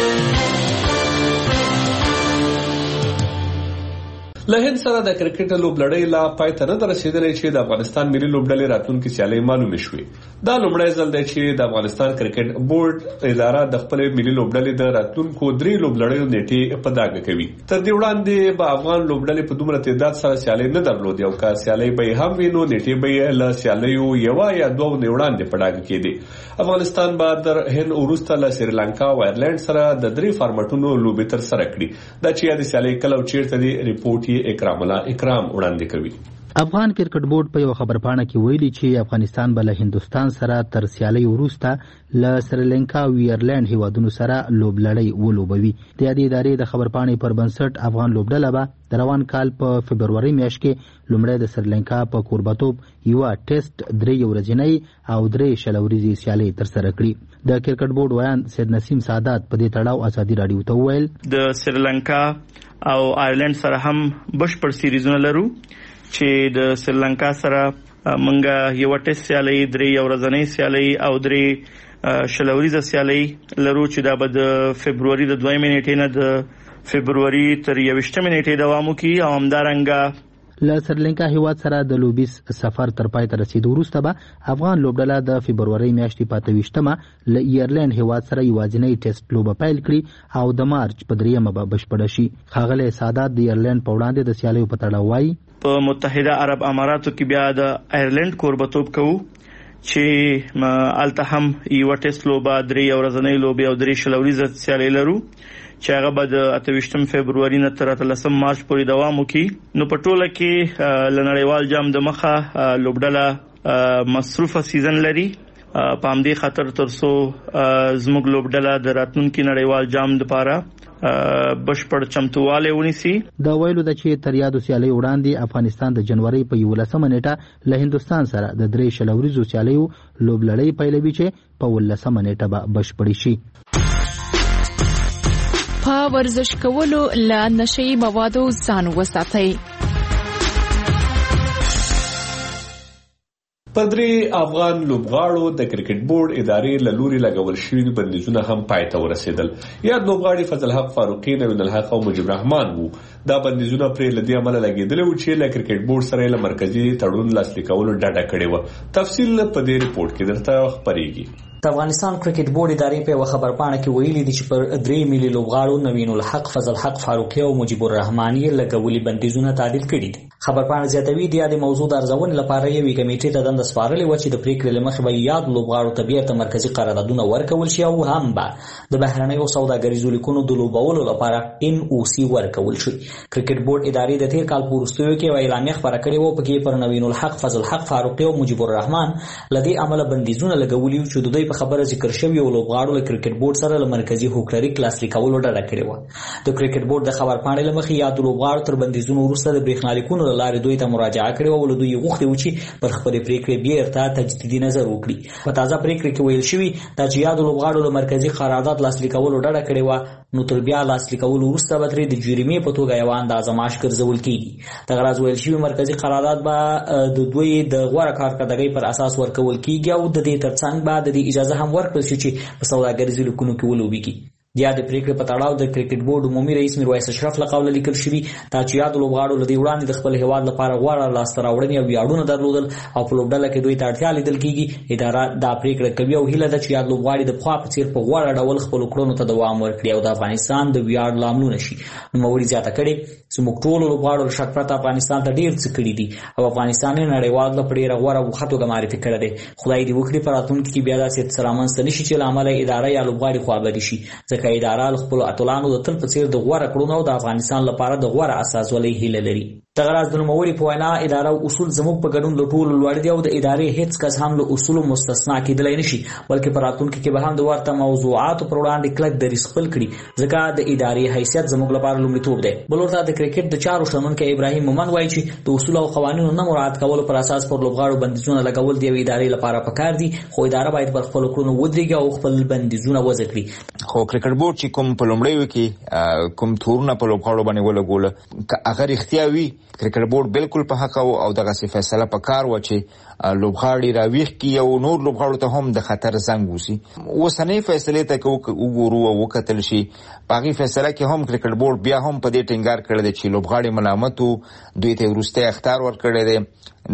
له هند سره د کرکټ لوبلړۍ لا پای ته نه رسیدلې چې د افغانستان ملي لوبډلې راتلونکي سیالي معلومه شوې. دا لومړی ځل دی چې د افغانستان کرکټ بورډ اداره د خپل ملي لوبډلې د راتلونکو درې لوبلړیو نیټې په ډاګه کوي. تر دې وړاندې به افغان لوبډلې په دومره تعداد سره سیالي نه درلودې او که سیالي به هم وینو نیټې به له سیالیو یو یا دوه نه وړاندې په ډاګه کېدي. افغانستان به در هند وروسته له سریلانکا او ایرلند سره د درې فارمټونو لوبې تر سره کړي. دا چې د سیالي کله او چیرته دی ریپورت اکرام الله اکرام وړاندې کوي. افغان کرکټ بورډ په یو خبرپاڼه کې ویلي چې افغانستان به له هندستان سره تر سیالي وروسته له سریلانکا او ایرلند هیوادونو سره لوبلړۍ ولوبوي. د دې ادارې د خبرپاڼې پر بنسټ افغان لوبډله به د روان کال په فبروري میاشت کې لومړی د سریلانکا په کوربتوب یو ټیسټ درې ورځنۍ او درې شلوريزي سیالي تر سره کړي. د کرکټ بورډ ویان سید نسیم سعادت په دې تړاو ازادي رادیو ته وویل د سریلانکا او آیرلند سره هم بشپړ سیریزونه لرو چې د سریلانکا سره منګه یو ټیسټ سیالي درې ورځنۍ سیالي او درې شلوريزه سیالي لرو چې دا به د فبرवरी د دویمې نیټې نه د فبرवरी تر یوشتمې نیټې دوام وکړي او همدارنګه له سریلانکا هیواد سره د لوبیس سفر تر پای ته رسیدو وروسته به افغان لوبډله د فبرवरी میاشتې په اته ویشتمه له ایرلند هیواد سره یوازینی ټیسټ لوبه پیل کړي او د مارچ په دریمه به بشپړه شي. ښاغلی سعادت د ایرلند په وړاندې د سیالیو په تړاو وایي په متحده عرب اماراتو کې بیا د ایرلند کوربتوب کوو چې الته هم یو ټیسټ لوبه درې ورځنۍ لوبه او درې شلوريزه سیالي لرو چې هغه به د اته ویشتم فبرवरी نه تر اتلسم مارچ پورې دوام وکړي. نو په ټوله کې ل نړیوال جام د مخه لوبډله مصروفه سیزن لري. په همدې خاطر ترڅو زموږ لوبډله د راتلونکي نړیوال جام لپاره بشپړ چمتواله ونیسي. دا ویلو د چې تر یادو سیالي وړاندې افغانستان د جنوري په یولسمه نیټه له هندستان سره د درې شلوريزو سیالیو لوبلړۍ پیلوي چې په ولسمه نیټه به بشپړ شي. په ورزش کولو له نشئی موادو ځان وساتئ. پدری افغان لوبغاړو د کرکټ بورډ ادارې له لوري لګول شوي بندیزونه هم پای ته ورسېدل. یاد لوبغاړي فضل حق فاروقي، نوین الحق او مجيب رحمان وو. دا بندیزونه پرې لدی عمل لګیدل و چې له کرکټ بورډ سره له مرکزی تړون لاسلیک کولو ډاډه کړي و. تفصیل په دې ریپورت کې درته خبرېږي. د افغانستان کرکټ بورډ ادارې په خبرپاڼه کې ویلي دي چې پر درې ملي لوبغاړو نوین الحق، فضل حق فاروقي او مجيب الرحمن یې لګولي بندیزونه تعدیل کړي دي. خبرپاڼه زیاتوي د دې موضوع د ارزونې لپاره یوې کمیټې ته دنده سپارلې و چې د پریکړې لمخې به یاد لوبغاړو ته بیرته مرکزی قراردادونه ورکول شي او هم به د بهرنیو سوداګریزو لیکونو د لوبولو لپاره ان او سی ورکول شي. کرکټ بورډ ادارې د تیر کال په وروستیو کې یو اعلامیه خبره کړې و په کې پر نوین الحق، فضل حق فاروقي او مجيب الرحمن لدی عمل بندیزونه لګولي چې د دوی په خبره ذکر شوی او لوبغاړو له کرکټ بورډ سره له مرکزی هوکړې کلاسلیک کولو ډډه کړې و. د کرکټ بورډ د خبرپاڼې لمخې یاد لوبغاړو تر بندیزونو وروسته د برېښنالیکونو له لارې دوی ته مراجعه کړې او له دوی غوښتي و چې پر خپل پریکړې بیرته تجدیدي نظر وکړي. په تازه پریکړه کې ویل شوی دا چې یاد لوبغاړو له مرکزی قرارداد لاسلیک کولو ډډه کړې و نو تر بیا لاسلیک کولو وروسته به ترې د جریمې په توګه یو اندازه معاش ګرځول کیږي. د غرض ویل شوی مرکزی قرارداد به د دوی د غوړه کارکړدګۍ پر اساس ورکول کیږي او د دې ترڅنګ به د اجازه هم ورکړل شي چې په سوداګریزو لیکونو کې ولوبېږي. د دې پریکړې په تړاو د کرکټ بورډ عمومي رئیس میرویس اشرف له قوله لیکل شوی دا چې یاد لوبغاړو له دې وړاندې د خپل هیواد لپاره غوړه لاسته راوړنې او ویاړونه درلودل او په لوبډله کې دوی ته اړتیا لیدل کیږي. اداره دا پریکړه کوي او هیله ده چې یاد لوبغاړي د پخوا په څیر په غوړه ډول خپل کړنو ته دوام ورکړي او د افغانستان د ویاړ لاملونه شي. نوموړي زیاته کړې چې موږ ټول لوبغاړو شک پرته افغانستان ته ډیر څه کړي دي او افغانستان یې نړیوال لپاره ډیر غوړه وختو معرفي کړی دی. خدای دې وکړي په راتلونکي کې بیا داسې څه رامنځته نشي چې له امله اداره یا لوبغاړي خواږه شي ځکه اداره خپل اتلانو د تل په څیر د غوړه کړنو د افغانستان لپاره د غوړه اساس ولې هیله لري. دغه راز د نوموړي په وینا اداره اصول زموږ په ګډون له ټولو لوړ دي او د ادارې هیڅ کس هم له اصولو مستثنا کېدلی نشي، بلکې په راتلونکي کې به هم د ورته موضوعاتو پر وړاندې کلک دریځ خپل کړي، ځکه د ادارې حیثیت زموږ لپاره لومړیتوب دی. بل ورته د کرکټ د چارو شنونکی ابراهیم مومن وایي چې د اصول او قوانینو نه مراعات کولو پر اساس پر لوبغاړو بندیزونه لګول د یوې ادارې لپاره پکار دي، خو اداره باید پر خپلو کړنو ودرېږي او خپل بندیزونه وضع کړي. خو کرکټ بورډ چې کوم په لومړیو کې کوم تورونه په لوبغاړو باندې ولګول هغه رښتیا وي، کرکټ بورډ بالکل په حق او دغه فیصله پکار و چې لوبغاړي راويخ کی او نور لوبغاړو ته هم د خطر زنګ وسی. وسنۍ فیصله ته وګورو او وکتل شي باغی فیصله کې هم کرکټ بورډ بیا هم په دې ټینګار کړی دی چې لوبغاړي ملامتو دوی ته ورسته اختیار ورکړی دی،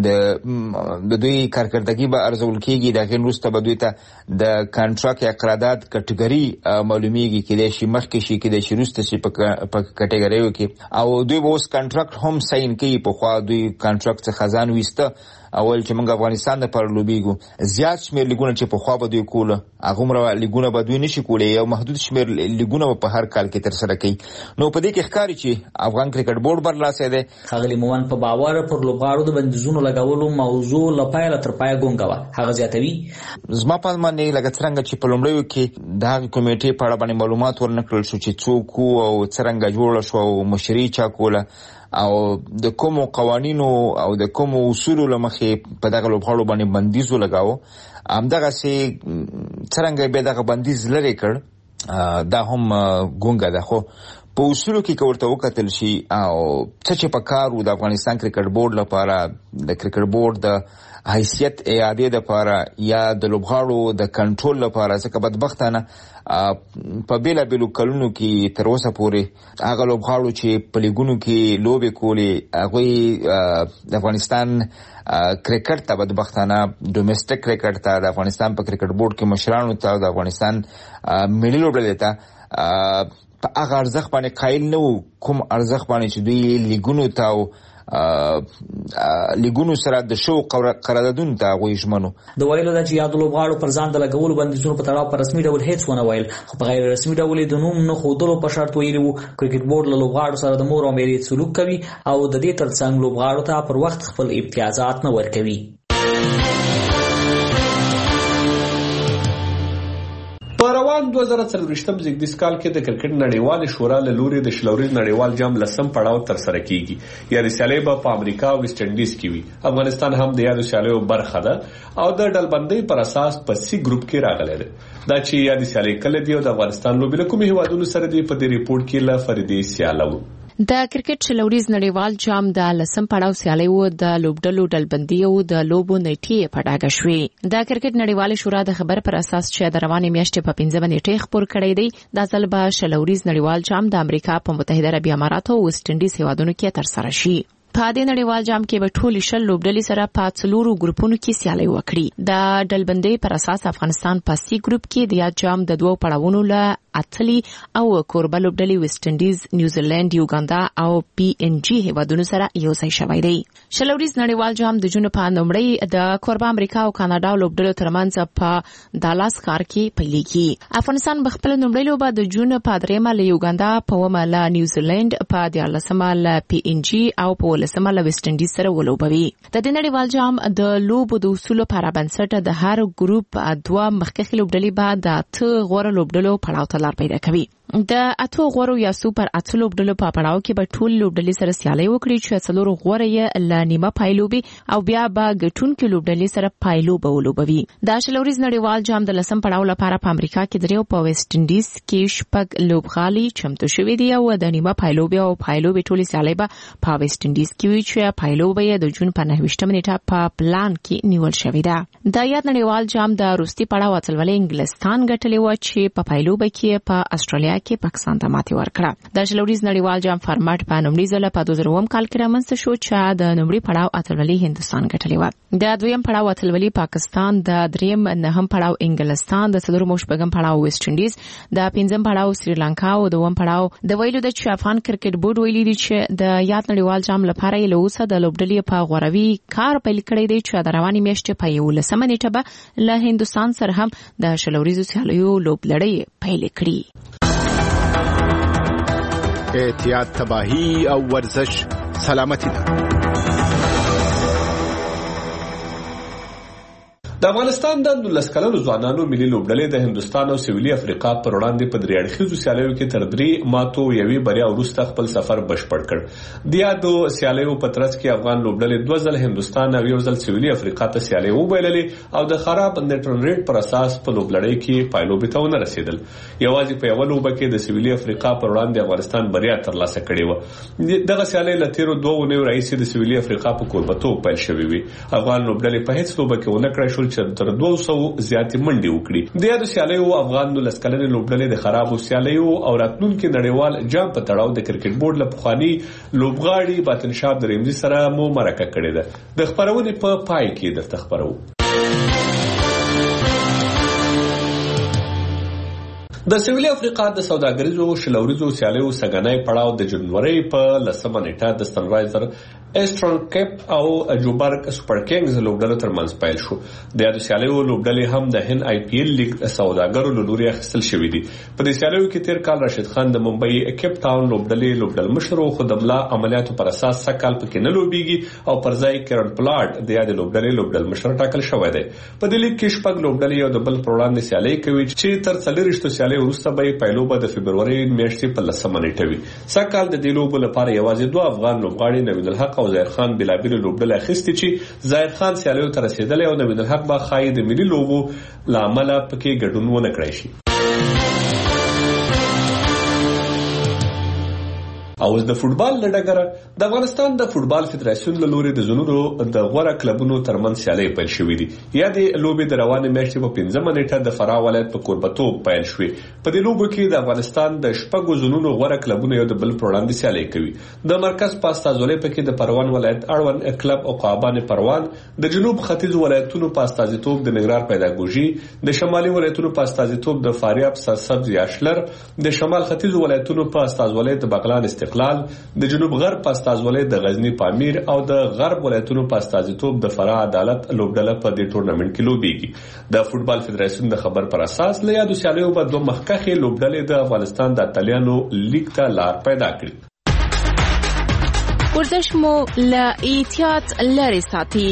د د دوی کارکردګي به ارزول کیږي، د غین وروسته به دوی ته د کانټراکټ یا قرارداد کټګوري معلومیږي کې د شي مخکې شي کې د شي وروسته شي په کټګوریو کې، او دوی به اوس کانټراکټ هم ساين کوي. په خوا دوی کانټراکټ څخه خزان وسته اول چې موږ افغانستان د پر لوبیګو زیات شمیر لیګونه چې په خوا به دوی کوله هغه مر لیګونه به دوی نشي کولای، یو محدود شمیر لیګونه په هر کال کې تر سره کوي. نو په دې کې ښکاري چې افغان کرکټ بورډ برلاسه دی. خغلی مومن په باور پر لوبغاړو د بندیزونو لګولو موضوع لپاره تر پای ګونګوا هغه زیاتوي. زما په معنی لکه څنګه چې په لومړیو کې د هغه کمیټې په اړه باندې معلومات ورنکړل شو چې څوک او څنګه جوړ شو او مشري چا کوله او د کوم قوانینو او د کوم اصولو لمخې په دغه لوبغاړو باندې بندیز ولګاو، همدغه سي څنګه به دغه بندیز لري کړ دا هم ګونګه ده. خو په اصولو کې کوړته وکتل شي او څه چې په کارو د افغانستان کرکټ بورډ لپاره د کرکټ بورډ د حیثیت اعاده د لپاره یا د لوبغاړو د کنټرول لپاره، ځکه بدبختانه په بیلا بیلو کلونو کې تر اوسه پورې هغه لوبغاړو چې په لیګونو کې لوبې کولې هغوی د افغانستان کرکټ ته بدبختانه ډومېسټک کرکټ ته د افغانستان په کرکټ بورډ کې مشرانو ته د افغانستان ملي لوبډلې ته په هغه ارزښت باندې قایل نه وو کوم ارزښت باندې چې دوی لیګونو ته او لیګونو سره د شو قراردادونو ته غوي ژمنو. د ویلو د چې یاد لوبغاړو پر ځان د لګولو بندیزونو په تړاو په رسمي ډول هیڅ ونه ویل، خو په غیر رسمي ډول د نوم نه ښودلو په شرط ویلي وو کرکټ بورډ له لوبغاړو سره د مور او میرې سلوک کوي او د دې ترڅنګ لوبغاړو ته پر وخت خپل امتیازات نه ورکوي. په روان دوه زره څلوېښتم زیږدیز کال کې د کرکټ نړیوال شورا له لوري د شلوريز نړیوال جام لسم پړاو تر سره کیږي. یا د سیالۍ به په امریکا او ویسټ انډیز کې وي. افغانستان هم د یادو سیالیو برخه ده او د ډلبندۍ پر اساس په سی ګروپ کې راغلی دی. دا چې یا د سیالۍ کله دی او د افغانستان لوبې له کومې هیوادونو سره دی په دې ریپورت کې لا فردي سیالو. د کرکټ شلوريز نړیوال جام د لسم پړاو سیالۍ و د لوبډلو ډلبندي او د لوبو نیټې په ډاګه شوې. د کرکټ نړیوال شورا د خبر پر اساس چې د روانې میاشتې په پنځمه نیټه خبر کړی دی د ځل به شلوريز نړیوال جام د امریکا په متحده عربي امارات او ویسټ انډیز هیوادونو کې تر سره شي. په دې نړیوال جام کې به ټول شل لوبډلې سره په څلورو ګروپونو کې سیالي وکړي. د ډلبندۍ پر اساس افغانستان په سی ګروپ کې د یاد جام د دوو پړاوونو له اتلی او کوربه لوبډلې ویسټ انډیز، نیوزیلند، یوګاندا او پی ان جی هیوادونو سره یو ځای شوی دی. شلوريز نړیوال جام د جون په نومړی د کوربه امریکا او کاناډا لوبډلو ترمنځ په دالاس ښار کې پیلېږي. افغانستان بخپل نومړی لوبه د جون په درېمه له یوګاندا، په اومه له نیوزیلند، په دیارلسمه له پی ان جی او په ولسمه له ویسټ انډیز سره ولوبوي. د دې نړیوال جام د لوبو د اصولو پر بنسټ د هر ګروپ دوه مخکښ لوبډلې بعد د اته غوره لوبډلو پړاو ته لار پیدا کوي. د اتو غوړو یا سوپر اتو لوبډلو په پړاو کې به ټول لوبډلې سره سیالي وکړي چې څلور غوړه یې ل نیمه پایلوبي او بیا به ګټونکو لوبډلې سره پایلوبه ولوبوي. د شلوريز نړیوال جام د لسم پړاو لپاره په امریکا کې دریو په ویسټ انډیز کې شپږ لوبغالي چمتو شوې دي او د نیمه پایلوبي او پایلوبي ټولې سیالي به په ویسټ انډیز کې وي چې پایلوبه د جون په نهه نیټه په پلان کې نیول شوې ده. د یاد نړیوال جام د روسي پړاو اتلولې انګلستان ګټلې و چې په پایلوبه کې په استرالیا کې پاکستان ته ماتې ورکړه. د شلوريز نړیوال جام فارمټ په نومړي ځل په دوه زره اووه کال کې رامنځته شو چې د نومړي پړاو اتلولي هندستان ګټلې و. د دویم پړاو اتلولي پاکستان، د دریم نهم پړاو انګلستان، د څلورم شپږم پړاو ویسټ انډیز، د پنځم پړاو سریلانکا او د اووم پړاو د ویلو د چې افغان کرکټ بورډ ویلي دی چې د یاد نړیوال جام لپاره یې له اوسه د لوبډلې په غوروي کار پیل کړی دی چې د روانې میاشتې په یولسمه نیټه به له هندستان سره هم د شلوريزو سیالیو لوبلړۍ پیل کړي. احتیاط تباهی او ورزش سلامتی ده. د افغانستان د نولس کلنو ځوانانو ملي لوبډلې د هندستان او سویلي افریقا پر وړاندې په درې اړخیزو سیالیو کې تر درې ماتو یوې بریا وروسته خپل سفر بشپړ کړ. د یادو سیالیو په ترڅ کې افغان لوبډلې دوه ځل هندستان او یو ځل سویلي افریقا ته سیالي وبایللې او د خراب نیټرل ریټ پر اساس په لوبډلې کې پایلوبې ته ونه رسیدل. یوازې په یو لوبه کې د سویلي افریقا پر وړاندې افغانستان بریا ترلاسه کړې و. دغه سیالي له تیرو دوه اونیو راهیسې د سویلي افریقا په کوربتوب پیل شوې وي. افغان لوبډلې په هیڅ لوبه کې ونه کړای شول چې تر دوه سوه زیاتې منډې وکړي. د یادو سیالیو افغان نولس کلنې لوبډلې د خرابو سیالیو او راتلونکي نړیوال جام په تړاو د کرکټ بورډ له پخواني لوبغاړي باطن شاه درېمزي سره مو مرکه کړې ده. د خبرونې په پای کې درته خبرو. د سویلي افریقا د سوداګریزو شلوریزو سیالیو سګنای پړاو د جنوري په لسمه نیټه د سنرایزر ایسټرن کیپ او جوبرګ سپر کینګز لوبډلو ترمنځ پیل شو. د یادو سیالیو لوبډلې هم د هند آی پی ایل لیګ سوداګرو له لوري اخیستل شوې دي. په دې سیالیو کې تیر کال راشد خان د ممبئی کیپ ټاون لوبډلې لوبډل مشر خو د ملا عملیاتو پر اساس سکهال پکې نه لوبيږي او پر ځای کرن پلاټ د یاد لوبډلې لوبډل مشر ټاکل شوی دی. په دې لیګ کې شپږ لوبډلې یو د بل پر وړاندې سیالي کوي چې تر څلورشتو سیالي وروسته به پایلوبه د فبرवरी میاشتې په لسمه نیټه وي. سکهال د دې لوبو لپاره یوازې دوه افغان لوبغاړي نوید الحق او ظاهر خان بلا بل لوبډل اخیستي چې ظاهر خان سیالیو ته رسیدلی او نوید الحق با خای د ملي لوبو لامل پکې ګډون ونه کړی شي. او د فوتبال لډګره د افغانستان د فوتبال فدراسیون له لوري د زونورو د غوړه کلبونو ترمن سیالي پیل شوې دي. یا د لوبي د روانې میاشتې په پنځمه نیټه د فراه ولایت په کوربتوب پیل شوې. په دې لوبو کې د افغانستان د شپږو زونونو غوړه کلبونو یو د بل پر وړاندې سیالي کوي. د مرکز په استازولۍ پکې د پروان ولایت اړوند کلب او قابان پروان، د جنوب ختیځ ولایتونو په استازیتوب د نګران پیداګوژي، د شمالي ولایتونو په استازیتوب د فاریاب سرسبز یاشلر، د شمال ختیځ ولایتونو په استازولۍ د بغلان استقلال، د جنوب غرب په استازولۍ د غزنی پامیر او د غرب ولایتونو په استازیتوب د فراه عدالت لوبډله په دې ټورنمنټ کې لوبيږي. د فوتبال فدراسیون د خبر پر اساس له یادو سیالیو په دوه مخکښې لوبډلې د افغانستان د اتلیانو لیګ ته لار پیدا کړې. ورزش مو له احتیاط لري ساتي.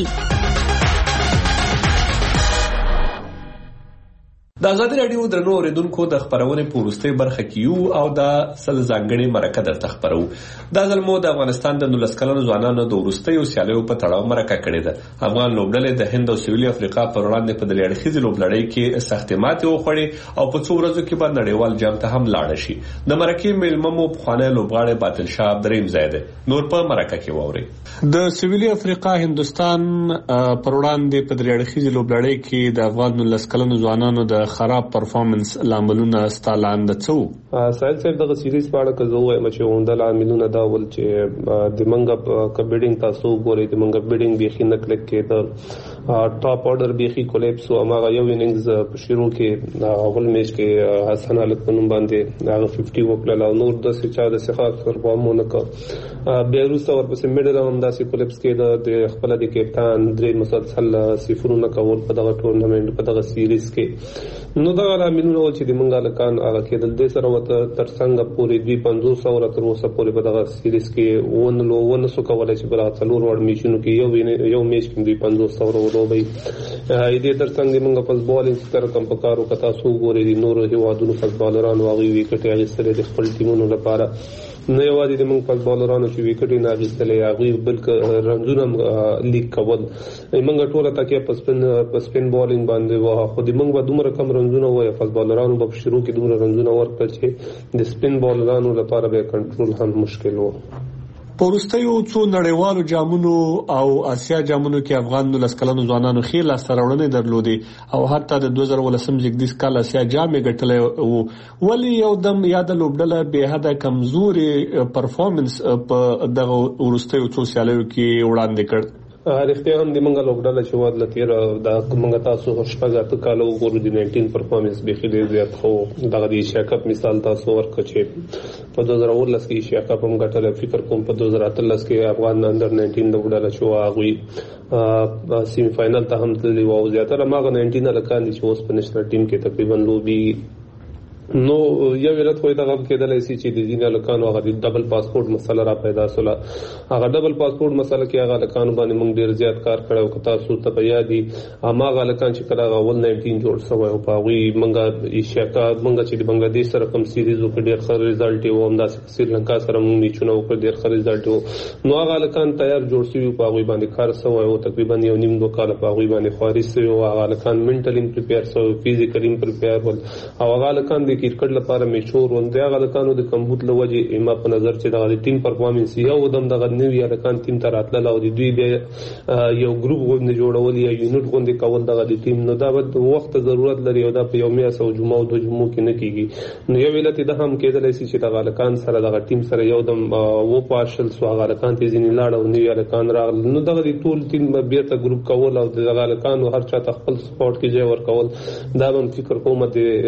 د ازادي رادیو درنو اوریدونکو د خبرونې په وروستۍ برخه کې یو او د سل ځانګړي مرکه درته خبرو. دا ځل مو د افغانستان د نولس کلنو ځوانانو د وروستیو سیالیو په تړاو مرکه کړې ده. افغان لوبډلې د هند او سویلي افریقا پر وړاندې په درې اړخیزې لوبلړۍ کې سختې ماتې وخوړې او په څو ورځو کې به نړیوال جام ته هم لاړ شي. د مرکې میلمه مو پخوانی لوبغاړی باطل شاه درېمزی دی. نور په مرکه کې واورئ. د سویلي افریقا هندستان پر وړاندې په درې اړخیزې لوبلړۍ کې د افغان نولس کلنو ځوانانو د خراب پرفارمنس لاملونه ستالاند څو سایل صاحب دغه سیریز په اړه که زه وایم چې عمده لاملونه دا ول چې د منګه کبډینګ تاسو ګورئ د منګه بیډینګ بيخي نه کلک کېده، ټاپ اورډر بيخي کولیپس او هغه یو اننګز په شروع کې اول میچ کې حسن علت په نوم باندې هغه پنځه وکړل او نور د سچا د سخاف پرفارمونه کا بیروس اور په میډل هم داسې کولیپس کې د خپل د کپتان درې مسلسل صفرونه کول په دغه ټورنمنت په دغه سیریز کې. نو دا لاملونه چې د منګه لکان هغه کېدل د سره وته تر څنګه پوری دوه پنځوس او تر اوسه پوری په دغه سیریز کې ون لو ون سو کولای چې بل څلور وړ میچونو کې یو یو میچ کې دوه پنځوس او ولوبي دې تر څنګه موږ په بالینګ سره کم پکارو کتا سو ګوري دي نور هیوادونو په بالران واغوي وکټ یې سره د خپل ټیمونو لپاره نه یوازې د موږ په بالرانو چې وکټ نه اخیستلې هغه بلکې رنزونه لیک کول موږ ټوله تکي په سپین په سپین بالینګ باندې واه خو د موږ دومره کم رنزونه وای په بالرانو په شروع کې دومره رنزونه ورکړل چې د سپین بالرانو لپاره به کنټرول هم مشکل و. پورستیو څو نړیوالو جامونو او آسیا جامونو کې افغان نولس کلنو ځوانانو خېل سرورنې درلودې او حتی د دوه زره ولسم زګدیس کال آسیا جام ګټلې وو. ولی یو دم یاد لوبډله به حد کمزوري پرفارمنس په دغه ورستیو څو سیالیو کې وړاندې کړ. رښتیا هم د منګه لوبډله چې واد لتیر د منګه تاسو شپږ کالو وګورو د نولس پرفارمنس به خېل زیات خو دغه د ایشیا کپ مثال تاسو ورکړ چې په دوه زره ولس کې ایشیا کپ هم ګټل. فکر کوم په دوه زره اتلس کې افغان اندر نولس لوبډله چې واغوي سیمی فائنل ته هم تللی و او زیاتره ماغه نولس لکان چې اوس په نشنل ټیم کې تقریبا لوبي نو یو علت خو دا غو کېدلای شي چې د ځینې لکانو هغه د ډبل پاسپورت مسله را پیدا سوله. هغه ډبل پاسپورت مسله کې هغه لکانو باندې موږ ډیر زیات کار کړو. که تاسو ته په یاد دي هغه لکان چې کله هغه ول نولس جوړ شوی او په وی موږ ایشیا موږ چې د بنگلاديش سره کوم سیریز وکړ ډیر ښه ریزلټ و، هم د سریلانکا سره موږ میچونه وکړ ډیر ښه ریزلټ و. نو هغه لکان تیار جوړ شوی په وی باندې کار شوی او تقریبا یو نیم دوه کال په وی باندې خواري شوی او هغه لکان منټلی پریپیر شوی، فزیکلی پریپیر ول او هغه لکان د کرکټ لپاره میچور وند هغه لکانو د کمبوت لوجه ما په نظر چې د ټیم پرفارمنس یو دم دغه نوی لکان ټیم تر اتل او د دوی به یو ګروپ غوډه جوړول یا یونټ غوډه کول دغه د ټیم نو دا د وخت ضرورت لري او دا په یو میاشت او جمعه او د جمعو کې نه کیږي. نو یو علت د هم کېدل شي چې دغه لکان سره دغه ټیم سره یو دم و پاشل سو هغه لکان ته ځینې لاړ او نوی لکان راغل. نو دغه د ټول ټیم بیرته ګروپ کول او دغه لکان هر چا خپل سپورت کې ځای ورکول دا هم فکر کوم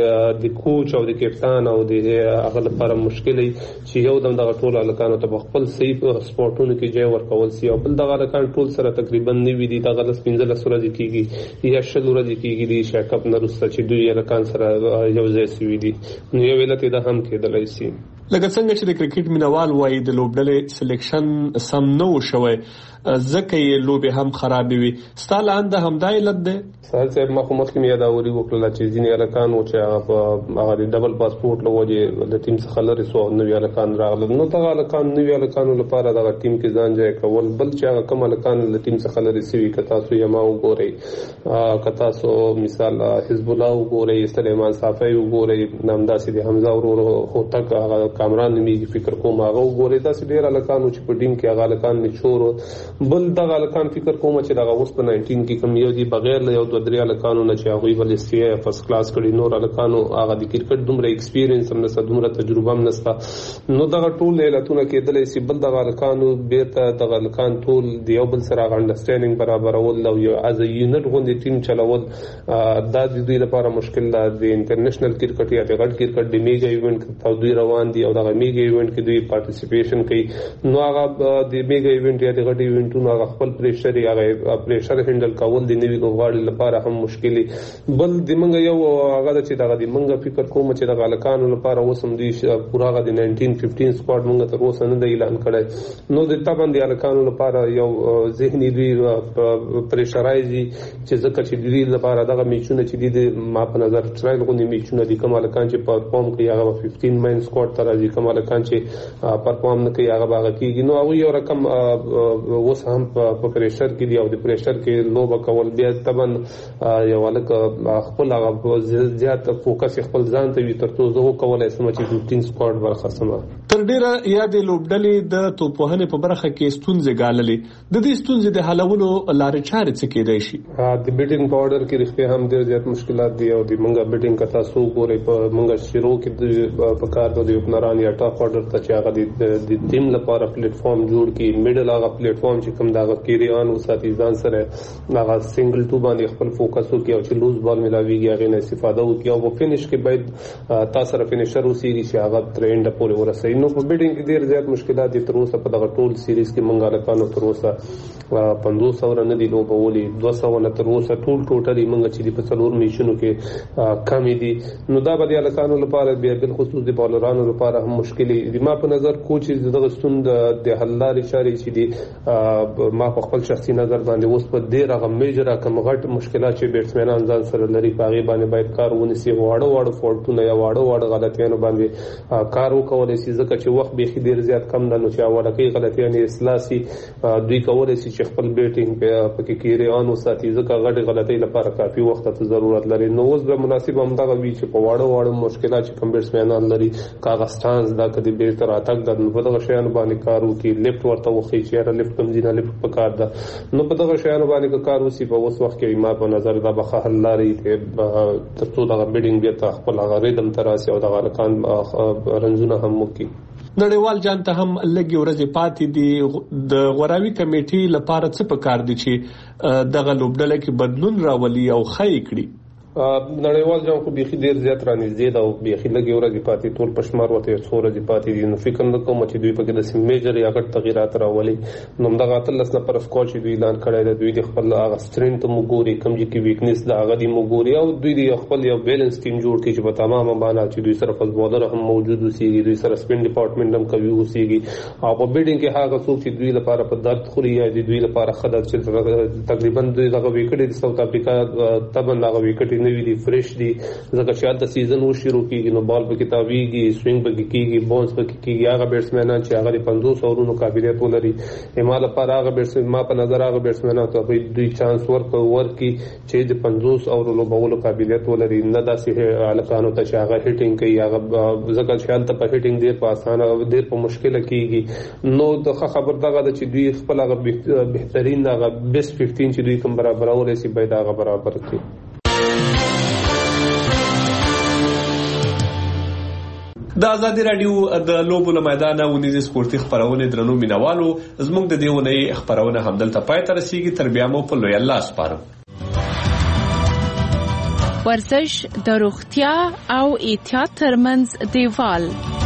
د کوچ او د کپتان او د هغه لپاره مشکل چې یو دم دغه ټول لکان ته خپل صحیح سپورټونو کې ځای ورکول سی او بل دغه لکان ټول سره تقریبا نوی دي دغه لس پنځه لس ورځې کېږي یا شل ورځې کېږي د ایشیا کپ نه وروسته چې دوی لکان سره یو ځای سوي دي. نو یو علت دا هم کېدلی شي. لکه څنګه چې د کرکټ مینوال وایي د لوبډلې سلیکشن سم نه و شوی ځکه یې لوبې هم خرابې وي. ستا لاندې همدا علت دی؟ سهل صاحب ما خو مخکې مې یاداوري وکړله چې ځینې هلکان وو چې هغه په هغه د ډبل پاسپورټ له وجې د ټیم څخه لرې سو او نوي هلکان راغلل. نو دغه هلکان نوي هلکانو لپاره دغه ټیم کې ځان ځای کول. بل چې هغه کوم هلکان له ټیم څخه لرې سوي که تاسو یما وګورئ، که تاسو مثال حزب الله وګورئ، سلیمان صافی وګورئ، همداسې د حمزه ورور هوتک هغه کامران نومیږي فکر کوم هغه وګورئ. داسې ډېر هلکان چې په ټیم کې هغه هلکان نچور. بل دغه هلکان فکر کوم چې دغه اوس په ناینټین کې کوم یو دي بغیر له یو دوه درې هلکانو نه چې هغوی بل استیا فرست کلاس کړي. نور هلکانو هغه د کرکټ دومره ایکسپیرینس هم نشته، دومره تجربه هم نشته. نو دغه ټول علتونه کېدلی شي. بل دغه هلکانو بیرته دغه هلکان ټول د یو بل سره هغه انډرسټینډینګ برابرول او یو از یونټ غوندې ټیم چلول دا د دوی لپاره مشکل ده. د انټرنیشنل کرکټ یا د غټ کرکټ د میګا ایونټ ته دوی روان دي او دغه میګا ایونټ کې دوی پارټیسیپیشن کوي. نو هغه د میګا ایونټ یا د غټ ایونټونو هغه خپل پریشر هغه پریشر هندل کول د نوي لوبغاړي لپاره هم مشکل. بل د منګ یو هغه چې دغه د منګ فکر کوم چې دغه هلکانو لپاره اوس هم دوی پوره هغه د ناینټین ففټین سکواډ منګ تر اوسه نه دی اعلان کړی. نو د طبعا د هلکانو لپاره یو ذهني دوی پریشرایزي چې ځکه چې دوی لپاره دغه میچونه چې د ما په نظر ټرایل غوندې میچونه دي. کوم هلکان چې پرفارم کوي هغه ففټین مین سکواډ ته راځي، کوم هلکان چې پرفارم نه کوي هغه به هغه کېږي. نو هغوی یو رقم اوس هم په پریشر کې دي او د پریشر کې لوبه کول بیا طبعا یو هلک خپل هغه زیات فوکس خپل ځان ته وي تر څو زه وکولی شم چې ففټین سکواډ برخصمه. تر ډېره یا د لوبډلې د توپوهنې په برخه کې ستونزې ګاللې. د دې ستونزې د حلولو لارې چارې څه کېدای شي؟ د بیټینګ په اورډر کې رښتیا هم ډېر زیات مشکلات دي او د منګه بیټینګ که تاسو وګورئ په منګه شروع کې په کار د اوپنران یا ټاپ اورډر ته چې هغه د ټیم لپاره پلیټ فارم جوړ کړي. میډل هغه پلیټ فارم چې کوم دغه کیریان وساتي ځان سره هغه سنگل ټو باندې خپل فوکس وکړي او چې لوز بال ملاويږي هغه نه استفاده وکړي او په فینیش کې باید تاسو سره فینیشر وسیږي چې هغه ترند پورې ورسوي. نو په بیټینګ کې ډېر زیات مشکلات دي. تر اوسه په دغه ټول سیریز کې مونږ هلکانو تر اوسه پنځوس سوه نه دي لوبولي، دوه سوه نه تر اوسه ټول ټوټلي مونږ چې په څلور میچونو کې کمې دي. نو دا به د هلکانو لپاره بیا بالخصوص د بالرانو لپاره هم مشکل دي. ما په نظر کوچ دغه ستون د حل لارې چارې چې دي ما په خپل شخصي نظر باندې اوس په ډېر هغه میجر کم غټ مشکلات چې بیټسمنان ځان سره لري په هغې باندې باید کار ونیسي. واړه واړه فالټونه یا واړه واړه غلطیانو باندې کار وکولی شي ځکه چې وخت بیخي ډېر زیات کم ده. نو چې اولکۍ غلطیانې اصلاح سي دوی کولی شي چې خپل بیټینګ پکې کیریان وساتي ځکه غټې غلطۍ لپاره کافي وخت ته ضرورت لري. نو اوس به مناسب همدغه وي چې په واړه واړه مشکلات چې کوم بیټسمنان لري کاغه سټانس دا که د بیرته راتګ ده نو په دغه شیانو باندې کار وکړي. لیفټ ورته وښیي چې یاره لیفټ کوم ځي نه لیفټ په کار ده. نو په دغه شیانو باندې که کار وسي په اوس وخت کې ما په نظر دا به ښه حل لارې تر څو دغه بیډینګ بېرته خپل هغه ریدم ته راسي او دغه هلکان رنزونه هم وکړي. نړیوال جام ته هم لږې ورځې پاتې دي. د غوراوي کمیټې لپاره څه پکار دي چې دغه لوبډله کې بدلون راولي او ښه یې کړي؟ نړیوال جام خو بيخي ډیر زیات رانږدې دا او بيخي لګي ورځې پاتې ټول پښمار وته څو ورځې پاتې دي. نو فکر نه کوم چې دوی په کې د میجر یا غټ تغیرات راولي. نو دغه اتلس نه پر سکواد چې دوی اعلان کړی دی دوی د خپل هغه سترنت موګوري کم چې ویکنس دا هغه دی موګوري او دوی د خپل یو بیلانس ټیم جوړ کړي چې په تمامه معنا چې دوی سره فاست بولر هم موجود اوسېږي دوی سره سپین ډپارټمنټ هم کوي اوسېږي او په بیډینګ کې هغه څوک چې دوی لپاره په درد خوري یا دوی لپاره خدای چې تقریبا دوی دغه وکټ د ساوث افریقا تبن هغه وکټ نه وی دي فرش دي ځکه چې د سیزن و شروع کیږي نو بال به کتابيږي سوینګ به کیږي بونس به کیږي هغه بیټسمنان چې هغه پنځوس اورونو قابلیت ولري هماله پر هغه بیټسمن ما په نظر هغه بیټسمنان ته به دوی چانس ورکو ورکي چې د پنځوس اورونو بولو قابلیت ولري نه داسې الکانو ته چې هغه هټینګ کوي هغه ځکه چې حالت په هټینګ ډیر په اسانه ډیر په مشکله کیږي. نو د خبر دغه چې دوی خپل هغه بهترین هغه بیسټ پنځه چې دوی کوم برابر اورسي باید هغه برابر کړي. د ازادي رادیو د لوبو له میدانه ونیزي سپورتي خبرونه درنو مینوالو زموږ د دې ونې خبرونه همدلته پای ته رسیږي. تر بیا مو په لوی الله سپارم. ورزش د روغتیا او احتیاط ترمنځ دیوال